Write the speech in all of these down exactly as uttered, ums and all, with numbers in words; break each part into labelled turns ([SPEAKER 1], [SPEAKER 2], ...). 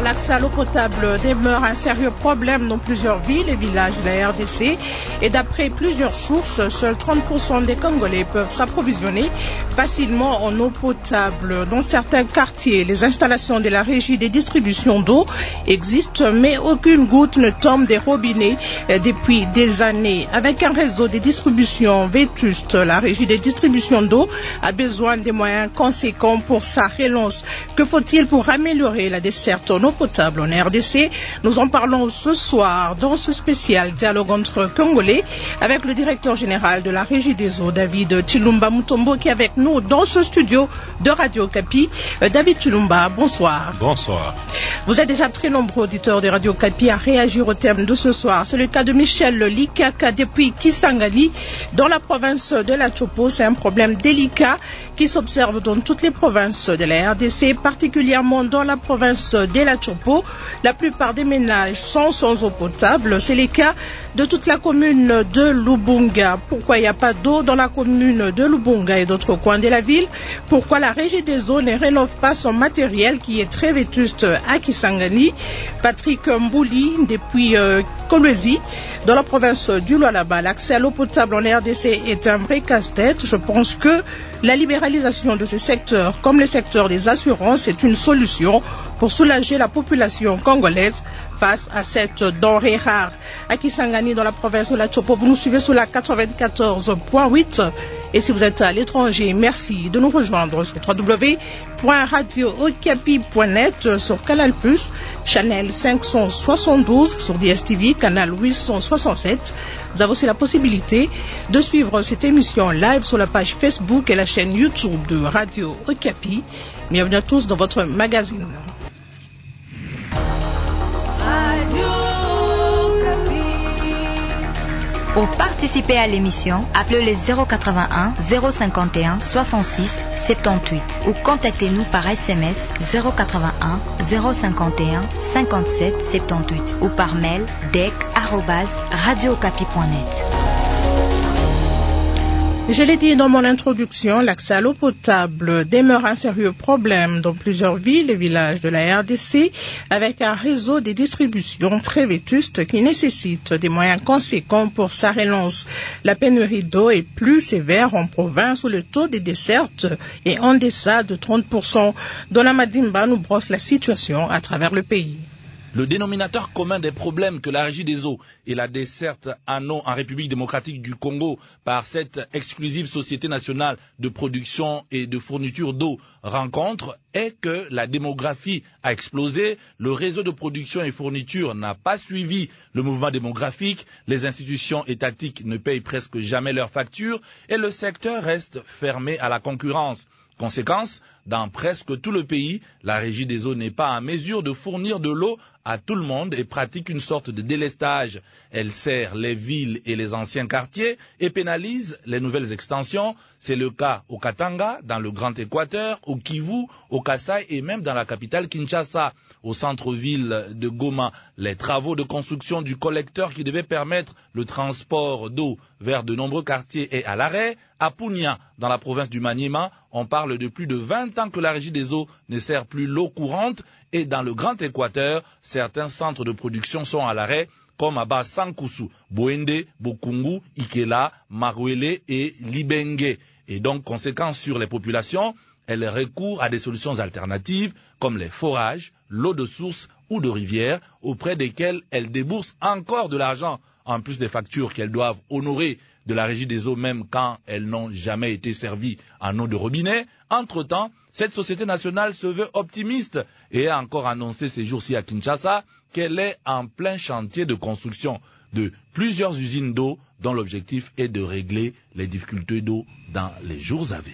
[SPEAKER 1] L'accès à l'eau potable demeure un sérieux problème dans plusieurs villes et villages de la R D C. Et d'après plusieurs sources, seuls trente pour cent des Congolais peuvent s'approvisionner facilement en eau potable. Dans certains quartiers, les installations de la régie des distributions d'eau existent, mais aucune goutte ne tombe des robinets depuis des années. Avec un réseau de distribution vétuste, la régie des distributions d'eau a besoin des moyens conséquents pour sa relance. Que faut-il pour améliorer la desserte en eau potable en R D C? Nous en parlons ce soir dans ce spécial dialogue entre Congolais avec le directeur général de la régie des eaux, David Chilumba Mutombo, qui est avec nous dans ce studio de Radio Okapi. David Chilumba, bonsoir.
[SPEAKER 2] Bonsoir.
[SPEAKER 1] Vous êtes déjà très nombreux auditeurs de Radio Okapi à réagir au thème de ce soir. C'est le cas de Michel Likaka depuis Kisangani, dans la province de la Chopo. C'est un problème délicat qui s'observe dans toutes les provinces de la R D C, particulièrement dans la province de la Chopo. La plupart des ménages sont sans eau potable. C'est le cas de toute la commune de Lubunga. Pourquoi il n'y a pas d'eau dans la commune de Lubunga et d'autres coins de la ville? Pourquoi la régie des eaux ne rénove pas son matériel qui est très vétuste à Kisangani? Patrick Mbouli depuis euh, Kolwezi, dans la province du Lualaba. L'accès à l'eau potable en R D C est un vrai casse-tête. Je pense que la libéralisation de ces secteurs, comme le secteur des assurances, est une solution pour soulager la population congolaise face à cette denrée rare. À Kisangani, dans la province de la Chopo, vous nous suivez sur la quatre-vingt-quatorze point huit. Et si vous êtes à l'étranger, merci de nous rejoindre sur w w w point radio okapi point net, sur Canal plus, Channel cinq cent soixante-douze, sur D S T V, Canal huit cent soixante-sept. Vous avez aussi la possibilité de suivre cette émission live sur la page Facebook et la chaîne YouTube de Radio Okapi. Bienvenue à tous dans votre magazine.
[SPEAKER 3] Pour participer à l'émission, appelez le zéro quatre-vingt-un zéro cinquante et un soixante-six soixante-dix-huit ou contactez-nous par S M S zéro quatre-vingt-un zéro cinquante et un cinquante-sept soixante-dix-huit ou par mail dec arobase radio okapi point net.
[SPEAKER 1] Je l'ai dit dans mon introduction, l'accès à l'eau potable demeure un sérieux problème dans plusieurs villes et villages de la R D C, avec un réseau de distribution très vétuste qui nécessite des moyens conséquents pour sa relance. La pénurie d'eau est plus sévère en province où le taux de desserte est en deçà de trente pour cent. Dona Madimba nous brosse la situation à travers le pays.
[SPEAKER 2] Le dénominateur commun des problèmes que la régie des eaux et la desserte en eau en République démocratique du Congo par cette exclusive Société nationale de production et de fourniture d'eau rencontrent est que la démographie a explosé, le réseau de production et fourniture n'a pas suivi le mouvement démographique, les institutions étatiques ne payent presque jamais leurs factures et le secteur reste fermé à la concurrence. Conséquence, dans presque tout le pays, la régie des eaux n'est pas en mesure de fournir de l'eau à tout le monde et pratique une sorte de délestage. Elle sert les villes et les anciens quartiers et pénalise les nouvelles extensions. C'est le cas au Katanga, dans le Grand Équateur, au Kivu, au Kasaï et même dans la capitale Kinshasa. Au centre-ville de Goma, les travaux de construction du collecteur qui devait permettre le transport d'eau vers de nombreux quartiers est à l'arrêt. À Punya, dans la province du Maniema, on parle de plus de vingt ans que la régie des eaux ne sert plus l'eau courante et dans le Grand Équateur, certains centres de production sont à l'arrêt comme à Basankusu, Boende, Bokungu, Ikela, Marouele et Libenge. Et donc, conséquence sur les populations, elles recourent à des solutions alternatives comme les forages, l'eau de source ou de rivière auprès desquelles elles déboursent encore de l'argent en plus des factures qu'elles doivent honorer de la régie des eaux même quand elles n'ont jamais été servies en eau de robinet. Entre-temps, cette société nationale se veut optimiste et a encore annoncé ces jours-ci à Kinshasa qu'elle est en plein chantier de construction de plusieurs usines d'eau dont l'objectif est de régler les difficultés d'eau dans les jours à venir.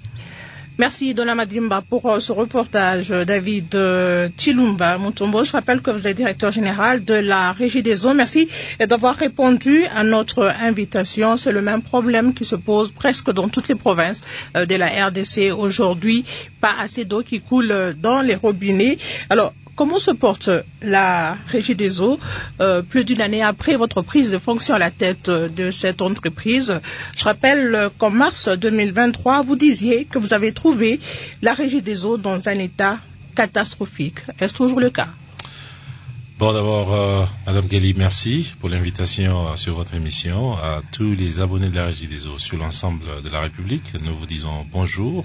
[SPEAKER 1] Merci Dona Madimba pour euh, ce reportage. David euh, Chilumba Mutombo, je rappelle que vous êtes directeur général de la Régie des eaux. Merci d'avoir répondu à notre invitation. C'est le même problème qui se pose presque dans toutes les provinces euh, de la R D C aujourd'hui. Pas assez d'eau qui coule dans les robinets. Alors, comment se porte la Régie des eaux euh, plus d'une année après votre prise de fonction à la tête de cette entreprise? Je rappelle qu'en mars deux mille vingt-trois, vous disiez que vous avez trouvé la Régie des eaux dans un état catastrophique. Est-ce toujours le cas?
[SPEAKER 4] Bon, d'abord, euh, Madame Kelly, merci pour l'invitation euh, sur votre émission. À tous les abonnés de la Régie des Eaux sur l'ensemble de la République, nous vous disons bonjour.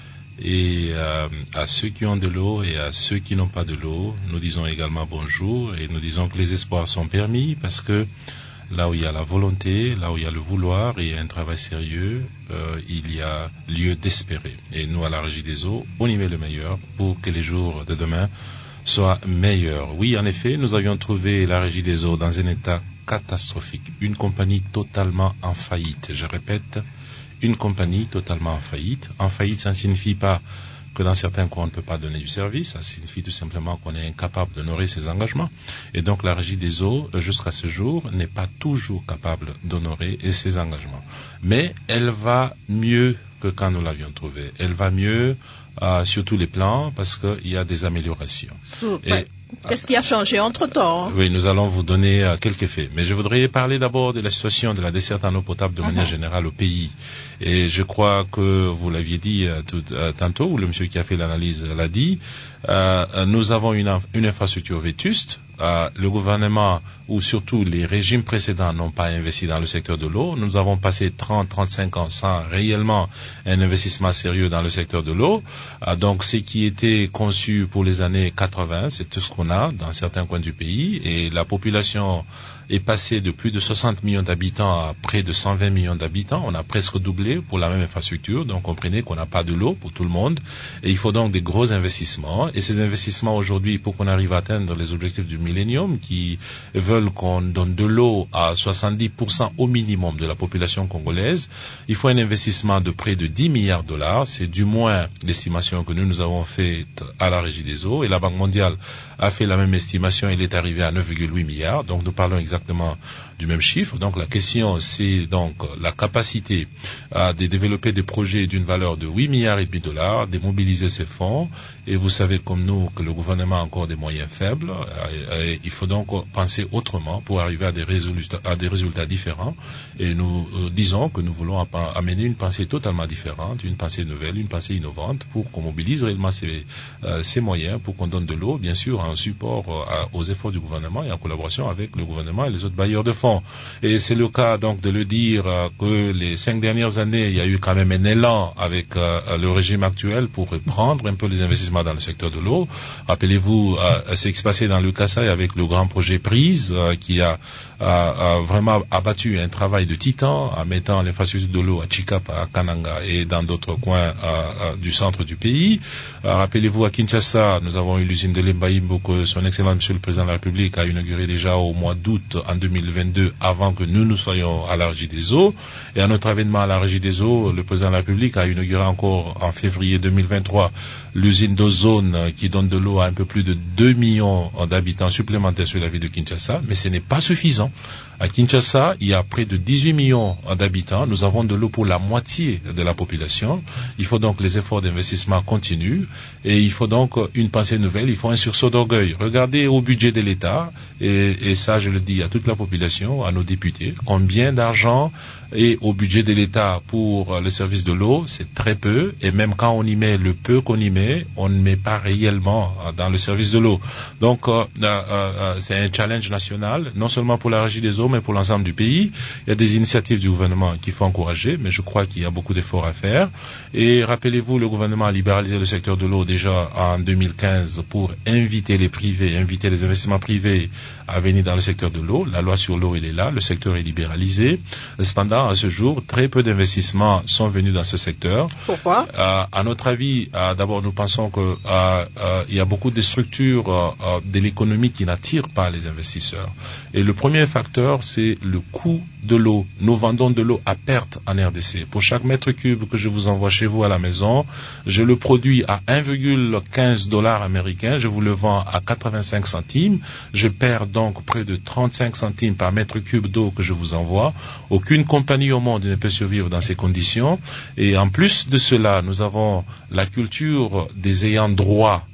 [SPEAKER 4] Et euh, à ceux qui ont de l'eau et à ceux qui n'ont pas de l'eau, nous disons également bonjour et nous disons que les espoirs sont permis parce que là où il y a la volonté, là où il y a le vouloir et un travail sérieux, euh, il y a lieu d'espérer. Et nous, à la Régie des Eaux, on y met le meilleur pour que les jours de demain soient meilleurs. Oui, en effet, nous avions trouvé la Régie des Eaux dans un état catastrophique, une compagnie totalement en faillite. Je répète, une compagnie totalement en faillite. En faillite, ça ne signifie pas que dans certains coins on ne peut pas donner du service, ça signifie tout simplement qu'on est incapable d'honorer ses engagements. Et donc la Régie des Eaux, jusqu'à ce jour, n'est pas toujours capable d'honorer ses engagements. Mais elle va mieux que quand nous l'avions trouvée. Elle va mieux euh, sur tous les plans parce qu'il y a des améliorations.
[SPEAKER 1] Super. Et qu'est-ce qui a changé entre-temps? Hein?
[SPEAKER 4] Oui, nous allons vous donner euh, quelques faits. Mais je voudrais parler d'abord de la situation de la desserte en eau potable de uh-huh. manière générale au pays. Et je crois que vous l'aviez dit euh, tout, euh, tantôt, ou le monsieur qui a fait l'analyse l'a dit, euh, nous avons une, une infrastructure vétuste. Euh, le gouvernement, ou surtout les régimes précédents, n'ont pas investi dans le secteur de l'eau. Nous avons passé trente à trente-cinq ans sans réellement un investissement sérieux dans le secteur de l'eau. Euh, donc, ce qui était conçu pour les années quatre-vingts, c'est tout ce qu'on a dans certains coins du pays. Et la population est passée de plus de soixante millions d'habitants à près de cent vingt millions d'habitants. On a presque doublé pour la même infrastructure. Donc, comprenez qu'on n'a pas de l'eau pour tout le monde. Et il faut donc des gros investissements. Et ces investissements aujourd'hui, pour qu'on arrive à atteindre les objectifs du millénium, qui veulent qu'on donne de l'eau à soixante-dix pour cent au minimum de la population congolaise, il faut un investissement de près de dix milliards de dollars. C'est du moins l'estimation que nous, nous avons faite à la Régie des Eaux. Et la Banque mondiale a fait la même estimation. Elle est arrivée à neuf virgule huit milliards. Donc, nous parlons exactement du même chiffre. Donc, la question, c'est donc la capacité euh, de développer des projets d'une valeur de huit milliards et demi de dollars, de mobiliser ces fonds. Et vous savez comme nous que le gouvernement a encore des moyens faibles. Et, et il faut donc penser autrement pour arriver à des résultats, à des résultats différents. Et nous euh, disons que nous voulons amener une pensée totalement différente, une pensée nouvelle, une pensée innovante pour qu'on mobilise réellement ces, euh, ces moyens, pour qu'on donne de l'eau, bien sûr, en support euh, aux efforts du gouvernement et en collaboration avec le gouvernement et les autres bailleurs de fonds. Et c'est le cas donc de le dire euh, que les cinq dernières années, il y a eu quand même un élan avec euh, le régime actuel pour reprendre un peu les investissements dans le secteur de l'eau. Rappelez-vous euh, ce qui s'est passé dans le Kasaï avec le grand projet Prise euh, qui a, a, a vraiment abattu un travail de titan en mettant l'infrastructure de l'eau à Chikapa, à Kananga et dans d'autres coins euh, du centre du pays. Euh, rappelez-vous à Kinshasa, nous avons eu l'usine de Lembaïmbo que son excellent monsieur le président de la République a inauguré déjà au mois d'août en deux mille vingt-deux avant que nous nous soyons à la Régie des Eaux. Et à notre avènement à la Régie des Eaux, le président de la République a inauguré encore en février deux mille vingt-trois l'usine d'Ozone qui donne de l'eau à un peu plus de deux millions d'habitants supplémentaires sur la ville de Kinshasa, mais ce n'est pas suffisant. À Kinshasa, il y a près de dix-huit millions d'habitants. Nous avons de l'eau pour la moitié de la population. Il faut donc les efforts d'investissement continuent et il faut donc une pensée nouvelle. Il faut un sursaut d'orgueil. Regardez au budget de l'État et, et ça, je le dis à toute la population, à nos députés, combien d'argent est au budget de l'État pour le service de l'eau. C'est très peu et même quand on y met le peu qu'on y met, on ne met pas réellement dans le service de l'eau. Donc, euh, euh, c'est un challenge national, non seulement pour la Régie des Eaux, mais pour l'ensemble du pays. Il y a des initiatives du gouvernement qu'il faut encourager, mais je crois qu'il y a beaucoup d'efforts à faire. Et rappelez-vous, le gouvernement a libéralisé le secteur de l'eau déjà en deux mille quinze pour inviter les privés, inviter les investissements privés à venir dans le secteur de l'eau. La loi sur l'eau, elle est là, le secteur est libéralisé. Cependant, à ce jour, très peu d'investissements sont venus dans ce secteur.
[SPEAKER 1] Pourquoi?
[SPEAKER 4] euh, À notre avis, euh, d'abord, nous pensons que euh, euh, il y a beaucoup de structures euh, de l'économie qui n'attirent pas les investisseurs. Et le premier facteur, c'est le coût de l'eau. Nous vendons de l'eau à perte en R D C. Pour chaque mètre cube que je vous envoie chez vous à la maison, je le produis à un virgule quinze dollars américains, je vous le vends à quatre-vingt-cinq centimes. Je perds donc près de trente-cinq centimes par mètre cube d'eau que je vous envoie. Aucune compagnie au monde ne peut survivre dans ces conditions. Et en plus de cela, nous avons la culture des ayants droit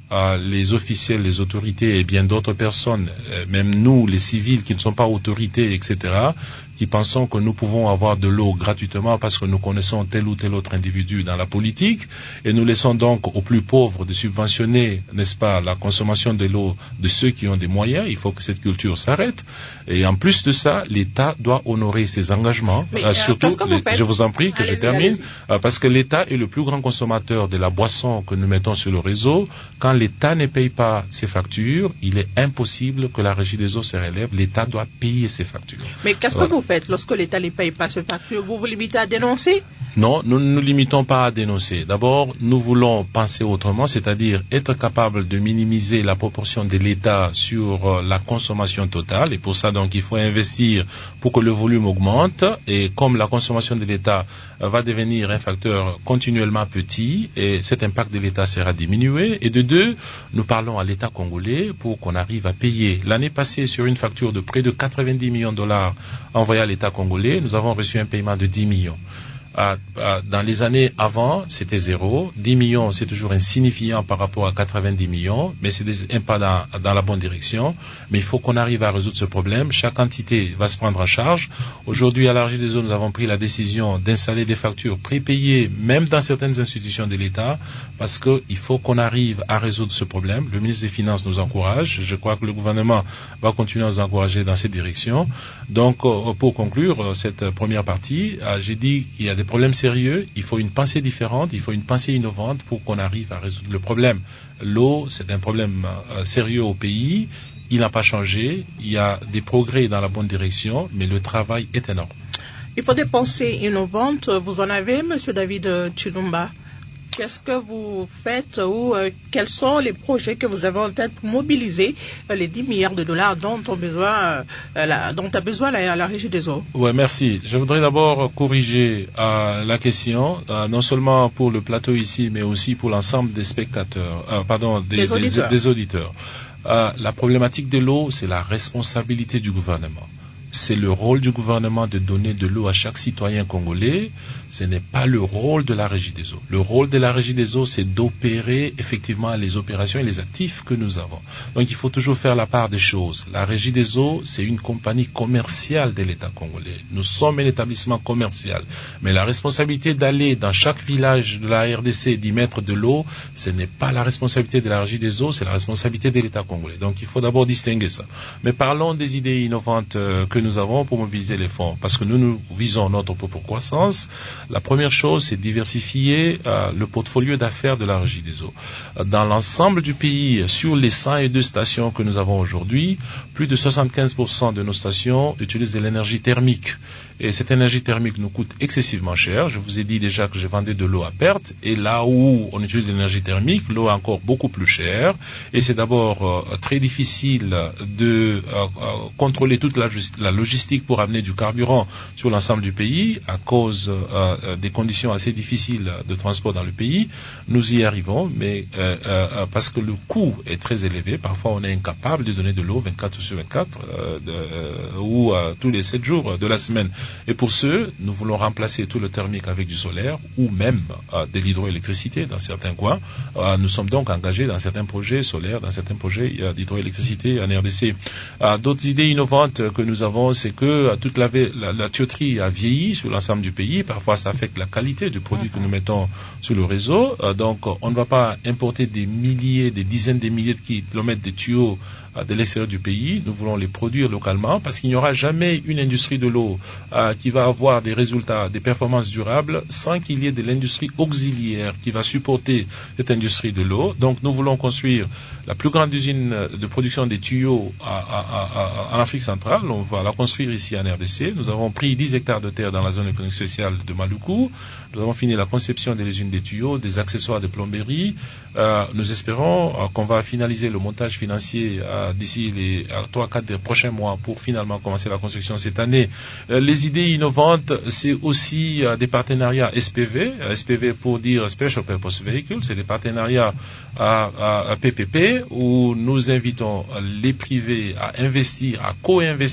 [SPEAKER 4] euh, les officiels, les autorités et bien d'autres personnes, euh, même nous, les civils qui ne sont pas autorités, et cetera, qui pensons que nous pouvons avoir de l'eau gratuitement parce que nous connaissons tel ou tel autre individu dans la politique, et nous laissons donc aux plus pauvres de subventionner, n'est-ce pas, la consommation de l'eau de ceux qui ont des moyens. Il faut que cette culture s'arrête. Et en plus de ça, l'État doit honorer ses engagements.
[SPEAKER 1] Mais,
[SPEAKER 4] euh,
[SPEAKER 1] euh,
[SPEAKER 4] surtout,
[SPEAKER 1] vous
[SPEAKER 4] les,
[SPEAKER 1] faites...
[SPEAKER 4] je vous en prie que
[SPEAKER 1] allez-y,
[SPEAKER 4] je termine,
[SPEAKER 1] allez-y.
[SPEAKER 4] Euh, parce que l'État est le plus grand consommateur de la boisson que nous mettons sur le réseau. Quand l'État ne paye pas ses factures, il est impossible que la régie des eaux se relève. L'État doit payer ses factures.
[SPEAKER 1] Mais qu'est-ce
[SPEAKER 4] Voilà.
[SPEAKER 1] que vous faites lorsque l'État ne paye pas ce facture? Vous vous limitez à dénoncer?
[SPEAKER 4] Non, nous ne nous limitons pas à dénoncer. D'abord, nous voulons penser autrement, c'est-à-dire être capable de minimiser la proportion de l'État sur euh, la consommation totale. Et pour ça, donc, il faut investir pour que le volume augmente. Et comme la consommation de l'État euh, va devenir un facteur continuellement petit, et cet impact de l'État sera diminué. Et de deux, nous parlons à l'État congolais pour qu'on arrive à payer. L'année passée, sur une facture de près de quatre-vingt-dix millions de dollars envoyée à l'État congolais, nous avons reçu un paiement de dix millions. Dans les années avant, c'était zéro. dix millions, c'est toujours insignifiant par rapport à quatre-vingt-dix millions, mais c'est un pas dans, dans la bonne direction. Mais il faut qu'on arrive à résoudre ce problème. Chaque entité va se prendre en charge. Aujourd'hui, à la Régie des eaux, nous avons pris la décision d'installer des factures prépayées, même dans certaines institutions de l'État, parce qu'il faut qu'on arrive à résoudre ce problème. Le ministre des Finances nous encourage. Je crois que le gouvernement va continuer à nous encourager dans cette direction. Donc, pour conclure cette première partie, j'ai dit qu'il y a des problèmes sérieux, il faut une pensée différente, il faut une pensée innovante pour qu'on arrive à résoudre le problème. L'eau, c'est un problème euh, sérieux au pays, il n'a pas changé, il y a des progrès dans la bonne direction, mais le travail est énorme.
[SPEAKER 1] Il faut des pensées innovantes, vous en avez, Monsieur David Chilumba? Qu'est-ce que vous faites ou euh, quels sont les projets que vous avez en tête pour mobiliser euh, les dix milliards de dollars dont, ont besoin, euh, la, dont a besoin la, la Régie des eaux?
[SPEAKER 4] Oui, merci. Je voudrais d'abord corriger euh, la question, euh, non seulement pour le plateau ici, mais aussi pour l'ensemble des spectateurs, euh, pardon, des,
[SPEAKER 1] des auditeurs.
[SPEAKER 4] Des, des auditeurs. Euh, la problématique de l'eau, c'est la responsabilité du gouvernement. C'est le rôle du gouvernement de donner de l'eau à chaque citoyen congolais. Ce n'est pas le rôle de la Régie des eaux. Le rôle de la Régie des eaux, c'est d'opérer effectivement les opérations et les actifs que nous avons. Donc il faut toujours faire la part des choses. La Régie des eaux, c'est une compagnie commerciale de l'État congolais. Nous sommes un établissement commercial. Mais la responsabilité d'aller dans chaque village de la R D C, d'y mettre de l'eau, ce n'est pas la responsabilité de la Régie des eaux, c'est la responsabilité de l'État congolais. Donc il faut d'abord distinguer ça. Mais parlons des idées innovantes euh, que nous avons pour mobiliser les fonds, parce que nous, nous visons notre propre croissance. La première chose, c'est diversifier euh, le portfolio d'affaires de la Régie des eaux. Dans l'ensemble du pays, sur les cent deux stations que nous avons aujourd'hui, plus de soixante-quinze pour cent de nos stations utilisent de l'énergie thermique. Et cette énergie thermique nous coûte excessivement cher. Je vous ai dit déjà que je vendais de l'eau à perte, et là où on utilise de l'énergie thermique, l'eau est encore beaucoup plus chère. Et c'est d'abord euh, très difficile de euh, euh, contrôler toute la, la logistique pour amener du carburant sur l'ensemble du pays à cause euh, des conditions assez difficiles de transport dans le pays. Nous y arrivons, mais euh, euh, parce que le coût est très élevé, parfois on est incapable de donner de l'eau vingt-quatre sur vingt-quatre euh, de, euh, ou euh, tous les sept jours de la semaine. Et pour ce, nous voulons remplacer tout le thermique avec du solaire ou même euh, de l'hydroélectricité dans certains coins. Euh, nous sommes donc engagés dans certains projets solaires, dans certains projets euh, d'hydroélectricité en R D C. Euh, d'autres idées innovantes que nous avons, c'est que toute la, la, la tuyauterie a vieilli sur l'ensemble du pays. Parfois, ça affecte la qualité du produit que nous mettons sur le réseau. Euh, donc, on ne va pas importer des milliers, des dizaines de milliers de kilomètres de tuyaux euh, de l'extérieur du pays. Nous voulons les produire localement parce qu'il n'y aura jamais une industrie de l'eau euh, qui va avoir des résultats, des performances durables sans qu'il y ait de l'industrie auxiliaire qui va supporter cette industrie de l'eau. Donc, nous voulons construire la plus grande usine de production des tuyaux à, à, à, à, en Afrique centrale. On va la construire ici en R D C. Nous avons pris dix hectares de terre dans la zone économique spéciale de Maluku. Nous avons fini la conception de l'usine des tuyaux, des accessoires de plomberie. Euh, nous espérons euh, qu'on va finaliser le montage financier euh, d'ici les trois à quatre prochains mois pour finalement commencer la construction cette année. Euh, les idées innovantes, c'est aussi euh, des partenariats S P V. Euh, S P V pour dire Special Purpose Vehicle. C'est des partenariats à, à, à P P P où nous invitons les privés à investir, à co-investir avec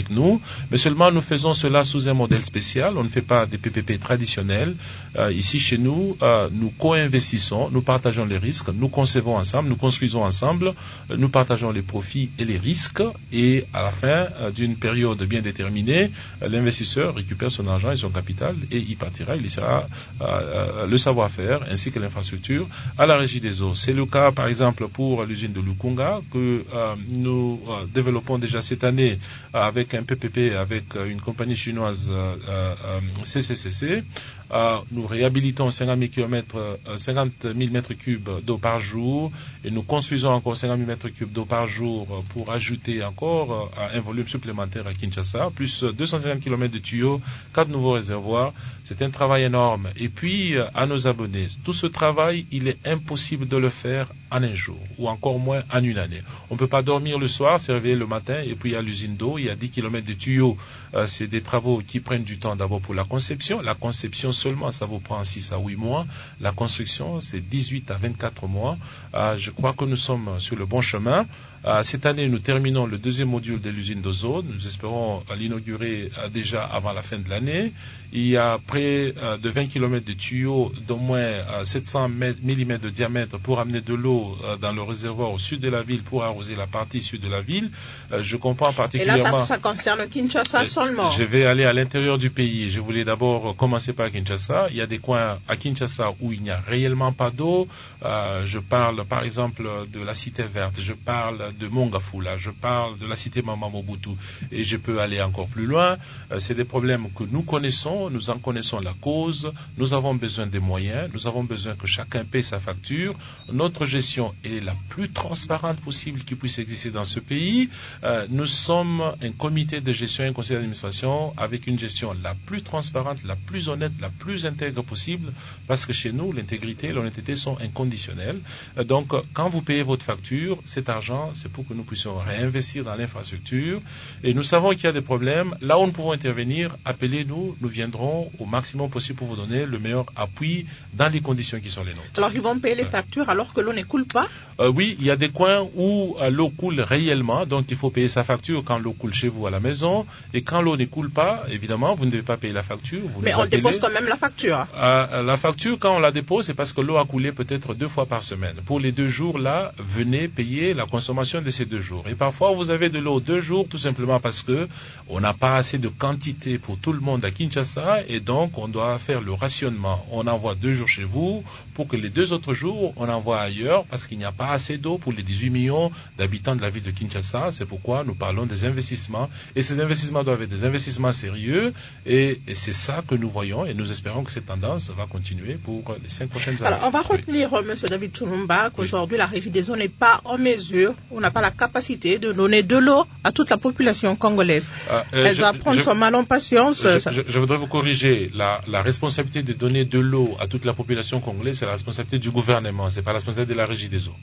[SPEAKER 4] avec nous, mais seulement nous faisons cela sous un modèle spécial. On ne fait pas des P P P traditionnels. Euh, ici, chez nous, euh, nous co-investissons, nous partageons les risques, nous concevons ensemble, nous construisons ensemble, euh, nous partageons les profits et les risques, et à la fin euh, d'une période bien déterminée, euh, l'investisseur récupère son argent et son capital et il partira, il laissera euh, euh, le savoir-faire ainsi que l'infrastructure à la Régie des eaux. C'est le cas, par exemple, pour l'usine de Lukunga que euh, nous euh, développons déjà cette année euh, avec un P P P, avec euh, une compagnie chinoise euh, euh, C C C C. Euh, nous réhabilitons cinquante mille kilomètres, euh, cinquante mille mètres cubes d'eau par jour et nous construisons encore cinquante mille mètres cubes d'eau par jour pour ajouter encore euh, un volume supplémentaire à Kinshasa, plus deux cent cinquante kilomètres de tuyaux, quatre nouveaux réservoirs. C'est un travail énorme. Et puis, euh, à nos abonnés, tout ce travail, il est impossible de le faire en un jour, ou encore moins en une année. On ne peut pas dormir le soir, se réveiller le matin, et puis il y a l'usine d'eau, il y a dix kilomètres de tuyaux. Euh, c'est des travaux qui prennent du temps d'abord pour la conception. La conception seulement, ça vous prend six à huit mois. La construction, c'est dix-huit à vingt-quatre mois. Euh, je crois que nous sommes sur le bon chemin. Euh, cette année, nous terminons le deuxième module de l'usine d'ozone. Nous espérons l'inaugurer euh, déjà avant la fin de l'année. Il y a près euh, de vingt kilomètres de tuyaux d'au moins euh, sept cents millimètres de diamètre pour amener de l'eau euh, dans le réservoir au sud de la ville pour arroser la partie sud de la ville. Euh, je comprends particulièrement...
[SPEAKER 1] Et là, ça, ça concerne Kinshasa seulement.
[SPEAKER 4] Je vais aller à l'intérieur du pays. Je voulais d'abord commencer par Kinshasa. Il y a des coins à Kinshasa où il n'y a réellement pas d'eau. Euh, je parle par exemple de la cité verte. Je parle de Mongafula. Je parle de la cité Mama Mobutu. Et je peux aller encore plus loin. Euh, c'est des problèmes que nous connaissons. Nous en connaissons la cause. Nous avons besoin des moyens. Nous avons besoin que chacun paie sa facture. Notre gestion est la plus transparente possible qui puisse exister dans ce pays. Euh, nous sommes un comité de gestion, un conseil d'administration avec une gestion la plus transparente, la plus honnête, la plus intègre possible, parce que chez nous, l'intégrité et l'honnêteté sont inconditionnelles. Euh, donc, quand vous payez votre facture, cet argent, c'est pour que nous puissions réinvestir dans l'infrastructure. Et nous savons qu'il y a des problèmes. Là où nous pouvons intervenir, appelez-nous, nous viendrons au maximum possible pour vous donner le meilleur appui dans les conditions qui sont les nôtres.
[SPEAKER 1] Alors, ils vont payer les factures alors que l'eau ne coule pas?
[SPEAKER 4] Euh, oui, il y a des coins où euh, l'eau coule réellement, donc il faut payer sa facture quand l'eau coule chez vous à la maison. Et quand l'eau ne coule pas, évidemment, vous ne devez pas payer la facture. Vous
[SPEAKER 1] Mais on appelez. dépose quand même la facture.
[SPEAKER 4] Euh, la facture, quand on la dépose, c'est parce que l'eau a coulé peut-être deux fois par semaine. Pour les deux jours, là, venez payer la consommation de ces deux jours. Et parfois, vous avez de l'eau deux jours, tout simplement parce que on n'a pas assez de quantité pour tout le monde à Kinshasa, et donc on doit faire le rationnement. On envoie deux jours chez vous, pour que les deux autres jours, on envoie ailleurs, parce qu'il n'y a pas assez d'eau pour les dix-huit millions d'habitants de la ville de Kinshasa. C'est pourquoi nous parlons des investissements. Et ces investissements doivent être des investissements sérieux. Et, et c'est ça que nous voyons. Et nous espérons que cette tendance va continuer pour les cinq prochaines années.
[SPEAKER 1] Alors, on va retenir, oui. M. David Chilumba, qu'aujourd'hui, oui. la Régie des eaux n'est pas en mesure, on n'a pas la capacité de donner de l'eau à toute la population congolaise. Euh, euh, Elle je, doit prendre je, son mal en patience.
[SPEAKER 4] Je, je, je voudrais vous corriger. La, la responsabilité de donner de l'eau à toute la population congolaise, c'est la responsabilité du gouvernement. C'est pas la responsabilité de la Régie des eaux.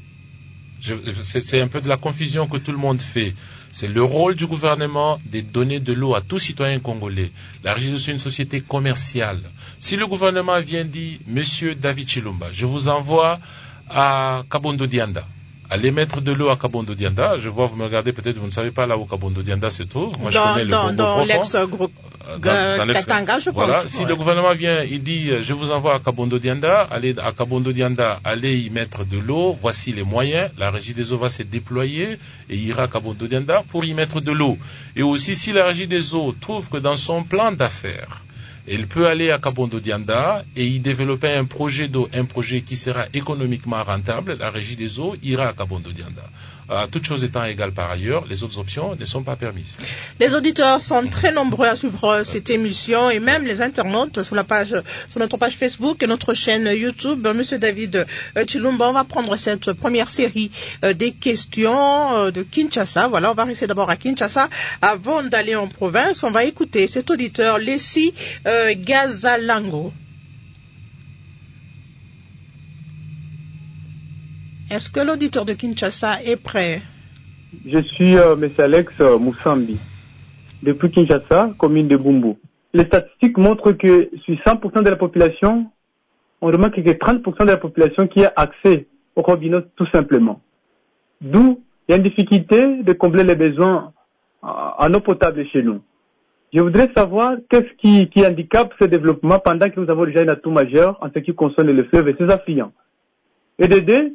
[SPEAKER 4] C'est un peu de la confusion que tout le monde fait. C'est le rôle du gouvernement de donner de l'eau à tout citoyen congolais. La Régie des eaux, c'est une société commerciale. Si le gouvernement vient dire, Monsieur David Chilumba, je vous envoie à Kabondo Dianda, allez mettre de l'eau à Kabondo Dianda. Je vois, vous me regardez, peut-être vous ne savez pas là où Kabondo Dianda se trouve. Moi,
[SPEAKER 1] dans,
[SPEAKER 4] je connais le
[SPEAKER 1] dans, dans
[SPEAKER 4] l'ex-groupe
[SPEAKER 1] Katanga, je
[SPEAKER 4] voilà.
[SPEAKER 1] pense.
[SPEAKER 4] Si
[SPEAKER 1] ouais.
[SPEAKER 4] le gouvernement vient, il dit, je vous envoie à Kabondo Dianda, allez à Kabondo Dianda, allez y mettre de l'eau, voici les moyens. La Régie des eaux va se déployer et ira à Kabondo Dianda pour y mettre de l'eau. Et aussi, si la Régie des eaux trouve que dans son plan d'affaires, il peut aller à Kabondo Dianda et y développer un projet d'eau, un projet qui sera économiquement rentable. La Régie des eaux ira à Kabondo Dianda. Euh, toutes choses étant égales par ailleurs, les autres options ne sont pas permises.
[SPEAKER 1] Les auditeurs sont très nombreux à suivre cette émission et même les internautes sur la page, sur notre page Facebook et notre chaîne YouTube. Monsieur David Chilumba, on va prendre cette première série euh, des questions euh, de Kinshasa. Voilà, on va rester d'abord à Kinshasa avant d'aller en province. On va écouter cet auditeur, Leslie euh, Gazalango. Est-ce que l'auditeur de Kinshasa est prêt?
[SPEAKER 5] Je suis euh, M. Alex euh, Moussambi, depuis Kinshasa, commune de Bumbu. Les statistiques montrent que sur cent pour cent de la population, on remarque que trente pour cent de la population qui a accès au robinet tout simplement. D'où il y a une difficulté de combler les besoins en eau potable chez nous. Je voudrais savoir qu'est-ce qui, qui handicape ce développement pendant que nous avons déjà un atout majeur en ce qui concerne le fleuve et ses affluents. Et de deux,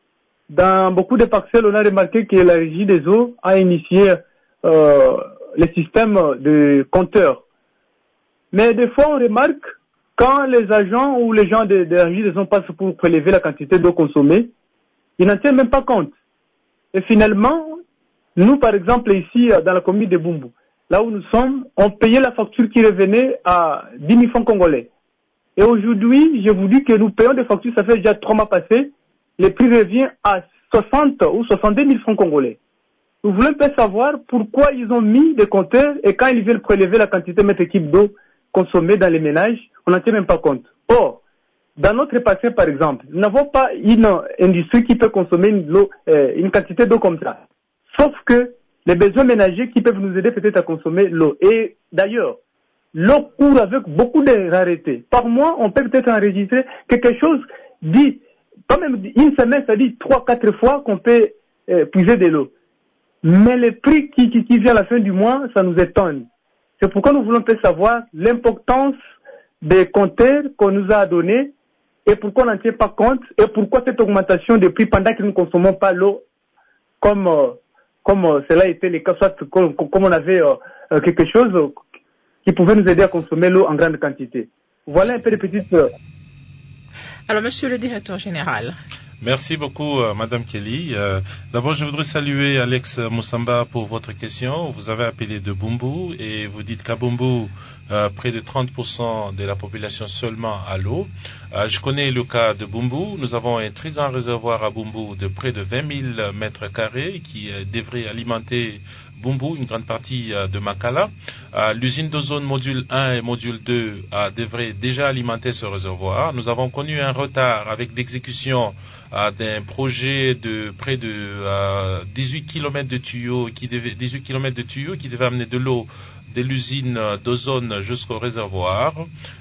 [SPEAKER 5] dans beaucoup de parcelles, on a remarqué que la Régie des eaux a initié euh, le système de compteurs. Mais des fois, on remarque, quand les agents ou les gens de, de la Régie des eaux passent pour prélever la quantité d'eau consommée, ils n'en tiennent même pas compte. Et finalement, nous, par exemple, ici, dans la commune de Bumbu, là où nous sommes, on payait la facture qui revenait à dix mille francs congolais. Et aujourd'hui, je vous dis que nous payons des factures, ça fait déjà trois mois passés, le prix revient à soixante ou soixante-deux mille francs congolais. Nous voulons peut savoir pourquoi ils ont mis des compteurs et quand ils viennent prélever la quantité de mètres cubes d'eau consommée dans les ménages, on n'en tient même pas compte. Or, dans notre passé, par exemple, nous n'avons pas une industrie qui peut consommer une, eau, euh, une quantité d'eau comme ça. Sauf que les besoins ménagers qui peuvent nous aider peut-être à consommer l'eau. Et d'ailleurs, l'eau court avec beaucoup de rareté. Par mois, on peut peut-être enregistrer quelque chose dit, pas même une semaine, ça dit trois, quatre fois qu'on peut euh, puiser de l'eau. Mais le prix qui, qui, qui vient à la fin du mois, ça nous étonne. C'est pourquoi nous voulons peut-être savoir l'importance des compteurs qu'on nous a donnés et pourquoi on n'en tient pas compte et pourquoi cette augmentation de prix pendant que nous ne consommons pas l'eau comme... Euh, comme euh, cela était le cas, soit comme, comme on avait euh, quelque chose euh, qui pouvait nous aider à consommer l'eau en grande quantité. Voilà un peu de petites... Euh...
[SPEAKER 1] Alors, monsieur le directeur général.
[SPEAKER 4] Merci beaucoup, euh, Madame Kelly. Euh, d'abord, je voudrais saluer Alex Moussamba pour votre question. Vous avez appelé de Bumbu et vous dites qu'à Bumbu, euh, près de trente pour cent de la population seulement a l'eau. Euh, je connais le cas de Bumbu. Nous avons un très grand réservoir à Bumbu de près de vingt mille mètres carrés qui euh, devrait alimenter Bumbu, une grande partie euh, de Makala. Euh, l'usine d'ozone module un et module deux euh, devrait déjà alimenter ce réservoir. Nous avons connu un retard avec l'exécution euh, d'un projet de près de euh, dix-huit kilomètres de tuyaux qui devait, dix-huit kilomètres de tuyaux qui devait amener de l'eau de l'usine d'ozone jusqu'au réservoir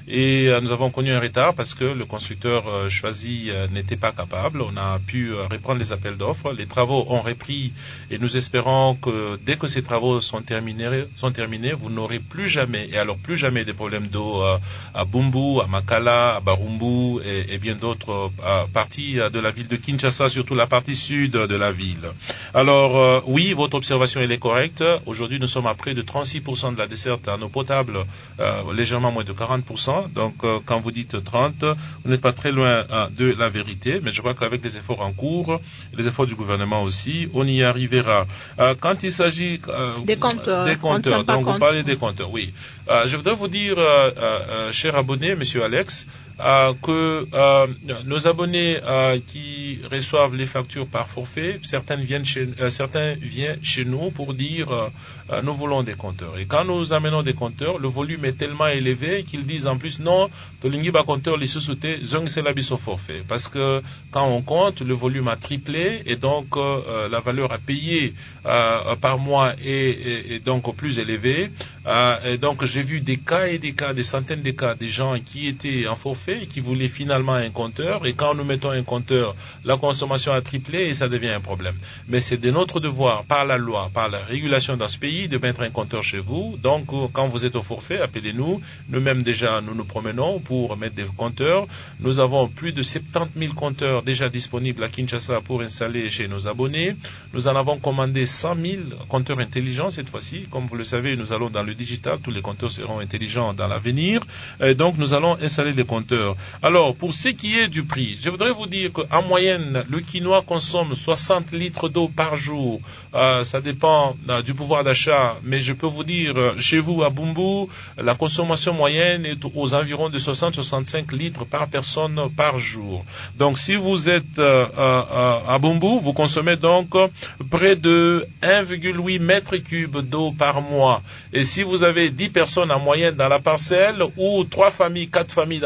[SPEAKER 4] et euh, nous avons connu un retard parce que le constructeur euh, choisi euh, n'était pas capable. On a pu euh, reprendre les appels d'offres, les travaux ont repris et nous espérons que dès que ces travaux sont terminés, sont terminés, vous n'aurez plus jamais et alors plus jamais des problèmes d'eau euh, à Bumbu, à Makala, à Barumbu et, et bien d'autres euh, parties de la ville de Kinshasa, surtout la partie sud de la ville. Alors euh, oui, votre observation elle est correcte. Aujourd'hui, nous sommes à près de trente-six pour cent de la desserte en eau potable, euh, légèrement moins de quarante pour cent. Donc, euh, quand vous dites trente, vous n'êtes pas très loin euh, de la vérité. Mais je crois qu'avec les efforts en cours, les efforts du gouvernement aussi, on y arrivera. Euh, quand il s'agit euh,
[SPEAKER 1] des compteurs,
[SPEAKER 4] des compteurs donc
[SPEAKER 1] compte.
[SPEAKER 4] vous parlez des compteurs, oui. Euh, je voudrais vous dire, euh, euh, cher abonné, Monsieur Alex, euh, que euh, nos abonnés euh, qui reçoivent les factures par forfait, certains viennent chez, euh, certains viennent chez nous pour dire euh, nous voulons des compteurs. Et quand nous amenons des compteurs, le volume est tellement élevé qu'ils disent en plus non, tolingi ba compteur les sous-sautés, zong c'est l'habit au forfait. Parce que quand on compte, le volume a triplé et donc euh, la valeur à payer euh, par mois est, est, est donc plus élevée. Euh, et donc j'ai vu des cas et des cas, des centaines de cas, des gens qui étaient en forfait et qui voulaient finalement un compteur. Et quand nous mettons un compteur, la consommation a triplé et ça devient un problème. Mais c'est de notre devoir, par la loi, par la régulation dans ce pays, de mettre un compteur chez vous. Donc quand vous êtes au forfait, appelez-nous. Nous-mêmes déjà, nous nous promenons pour mettre des compteurs. Nous avons plus de soixante-dix mille compteurs déjà disponibles à Kinshasa pour installer chez nos abonnés. Nous en avons commandé cent mille compteurs intelligents cette fois-ci. Comme vous le savez, nous allons dans le digital. Tous les compteurs seront intelligents dans l'avenir. Et donc nous allons installer les compteurs. Alors, pour ce qui est du prix, je voudrais vous dire qu'en moyenne, le quinoa consomme soixante litres d'eau par jour. Euh, ça dépend euh, du pouvoir d'achat, mais je peux vous dire, euh, chez vous à Bumbu, la consommation moyenne est aux environs de soixante à soixante-cinq litres par personne par jour. Donc, si vous êtes euh, euh, à Bumbu, vous consommez donc près de un virgule huit mètres cubes d'eau par mois. Et si vous avez dix personnes en moyenne dans la parcelle, ou trois familles, quatre familles dans la parcelle,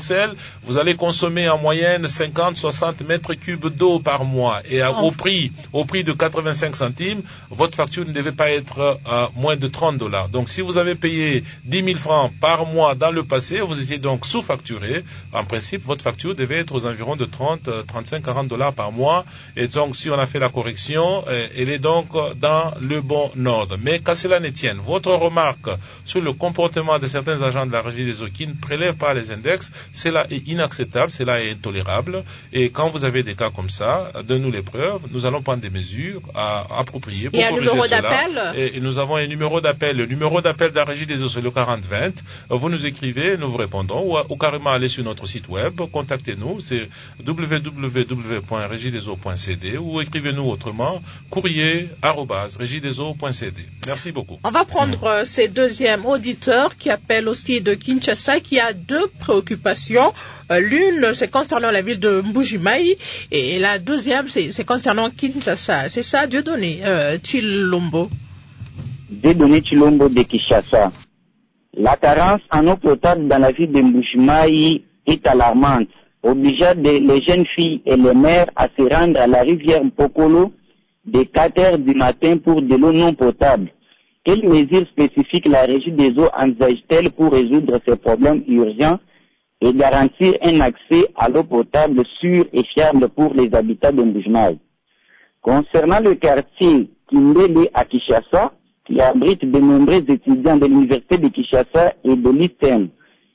[SPEAKER 4] universel, vous allez consommer en moyenne cinquante, soixante mètres cubes d'eau par mois. Et à, au prix, au prix de quatre-vingt-cinq centimes, votre facture ne devait pas être euh, moins de trente dollars. Donc, si vous avez payé dix mille francs par mois dans le passé, vous étiez donc sous-facturé. En principe, votre facture devait être aux environs de trente, trente-cinq, quarante dollars par mois. Et donc, si on a fait la correction, euh, elle est donc dans le bon ordre. Mais qu'à cela ne tienne, votre remarque sur le comportement de certains agents de la Régie des eaux qui ne prélèvent pas les index, cela est inacceptable, cela est intolérable. Et quand vous avez des cas comme ça, donne-nous les preuves, nous allons prendre des mesures à, appropriées pour corriger cela. Et un numéro d'appel ? Et, et nous avons un numéro d'appel. Le numéro d'appel de la Régie des eaux, c'est le quarante vingt. Vous nous écrivez, nous vous répondons, ou, ou carrément allez sur notre site web, contactez-nous, c'est w w w point régie des eaux point c d ou écrivez-nous autrement, courrier arobase régie des eaux point c d. Merci beaucoup.
[SPEAKER 1] On va prendre euh, ce deuxième auditeur qui appelle aussi de Kinshasa, qui a deux préoccupations. Euh, l'une, c'est concernant la ville de Mbuji-Mayi, et la deuxième, c'est, c'est concernant Kinshasa. C'est ça, Dieudonné euh, Chilombo.
[SPEAKER 6] Dieudonné Chilombo de Kinshasa. La carence en eau potable dans la ville de Mbuji-Mayi est alarmante, obligeant les jeunes filles et les mères à se rendre à la rivière Mpokolo dès quatre heures du matin pour de l'eau non potable. Quelles mesures spécifiques la Régie des eaux envisage-t-elle pour résoudre ces problèmes urgents et garantir un accès à l'eau potable sûre et fiable pour les habitants de Mbuji-Mayi? Concernant le quartier Kindele à Kinshasa, qui abrite de nombreux étudiants de l'université de Kinshasa et de l'I T E M,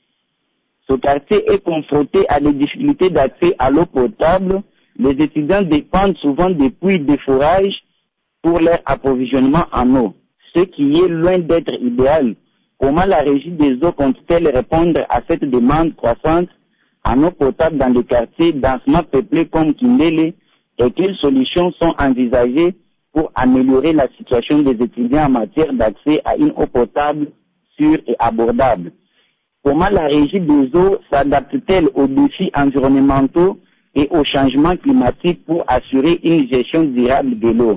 [SPEAKER 6] ce quartier est confronté à des difficultés d'accès à l'eau potable. Les étudiants dépendent souvent des puits de forage pour leur approvisionnement en eau, ce qui est loin d'être idéal. Comment la Régie des eaux compte-t-elle répondre à cette demande croissante en eau potable dans les quartiers densément peuplés comme Kindele, et quelles solutions sont envisagées pour améliorer la situation des étudiants en matière d'accès à une eau potable sûre et abordable? Comment la Régie des eaux s'adapte-t-elle aux défis environnementaux et aux changements climatiques pour assurer une gestion durable de l'eau?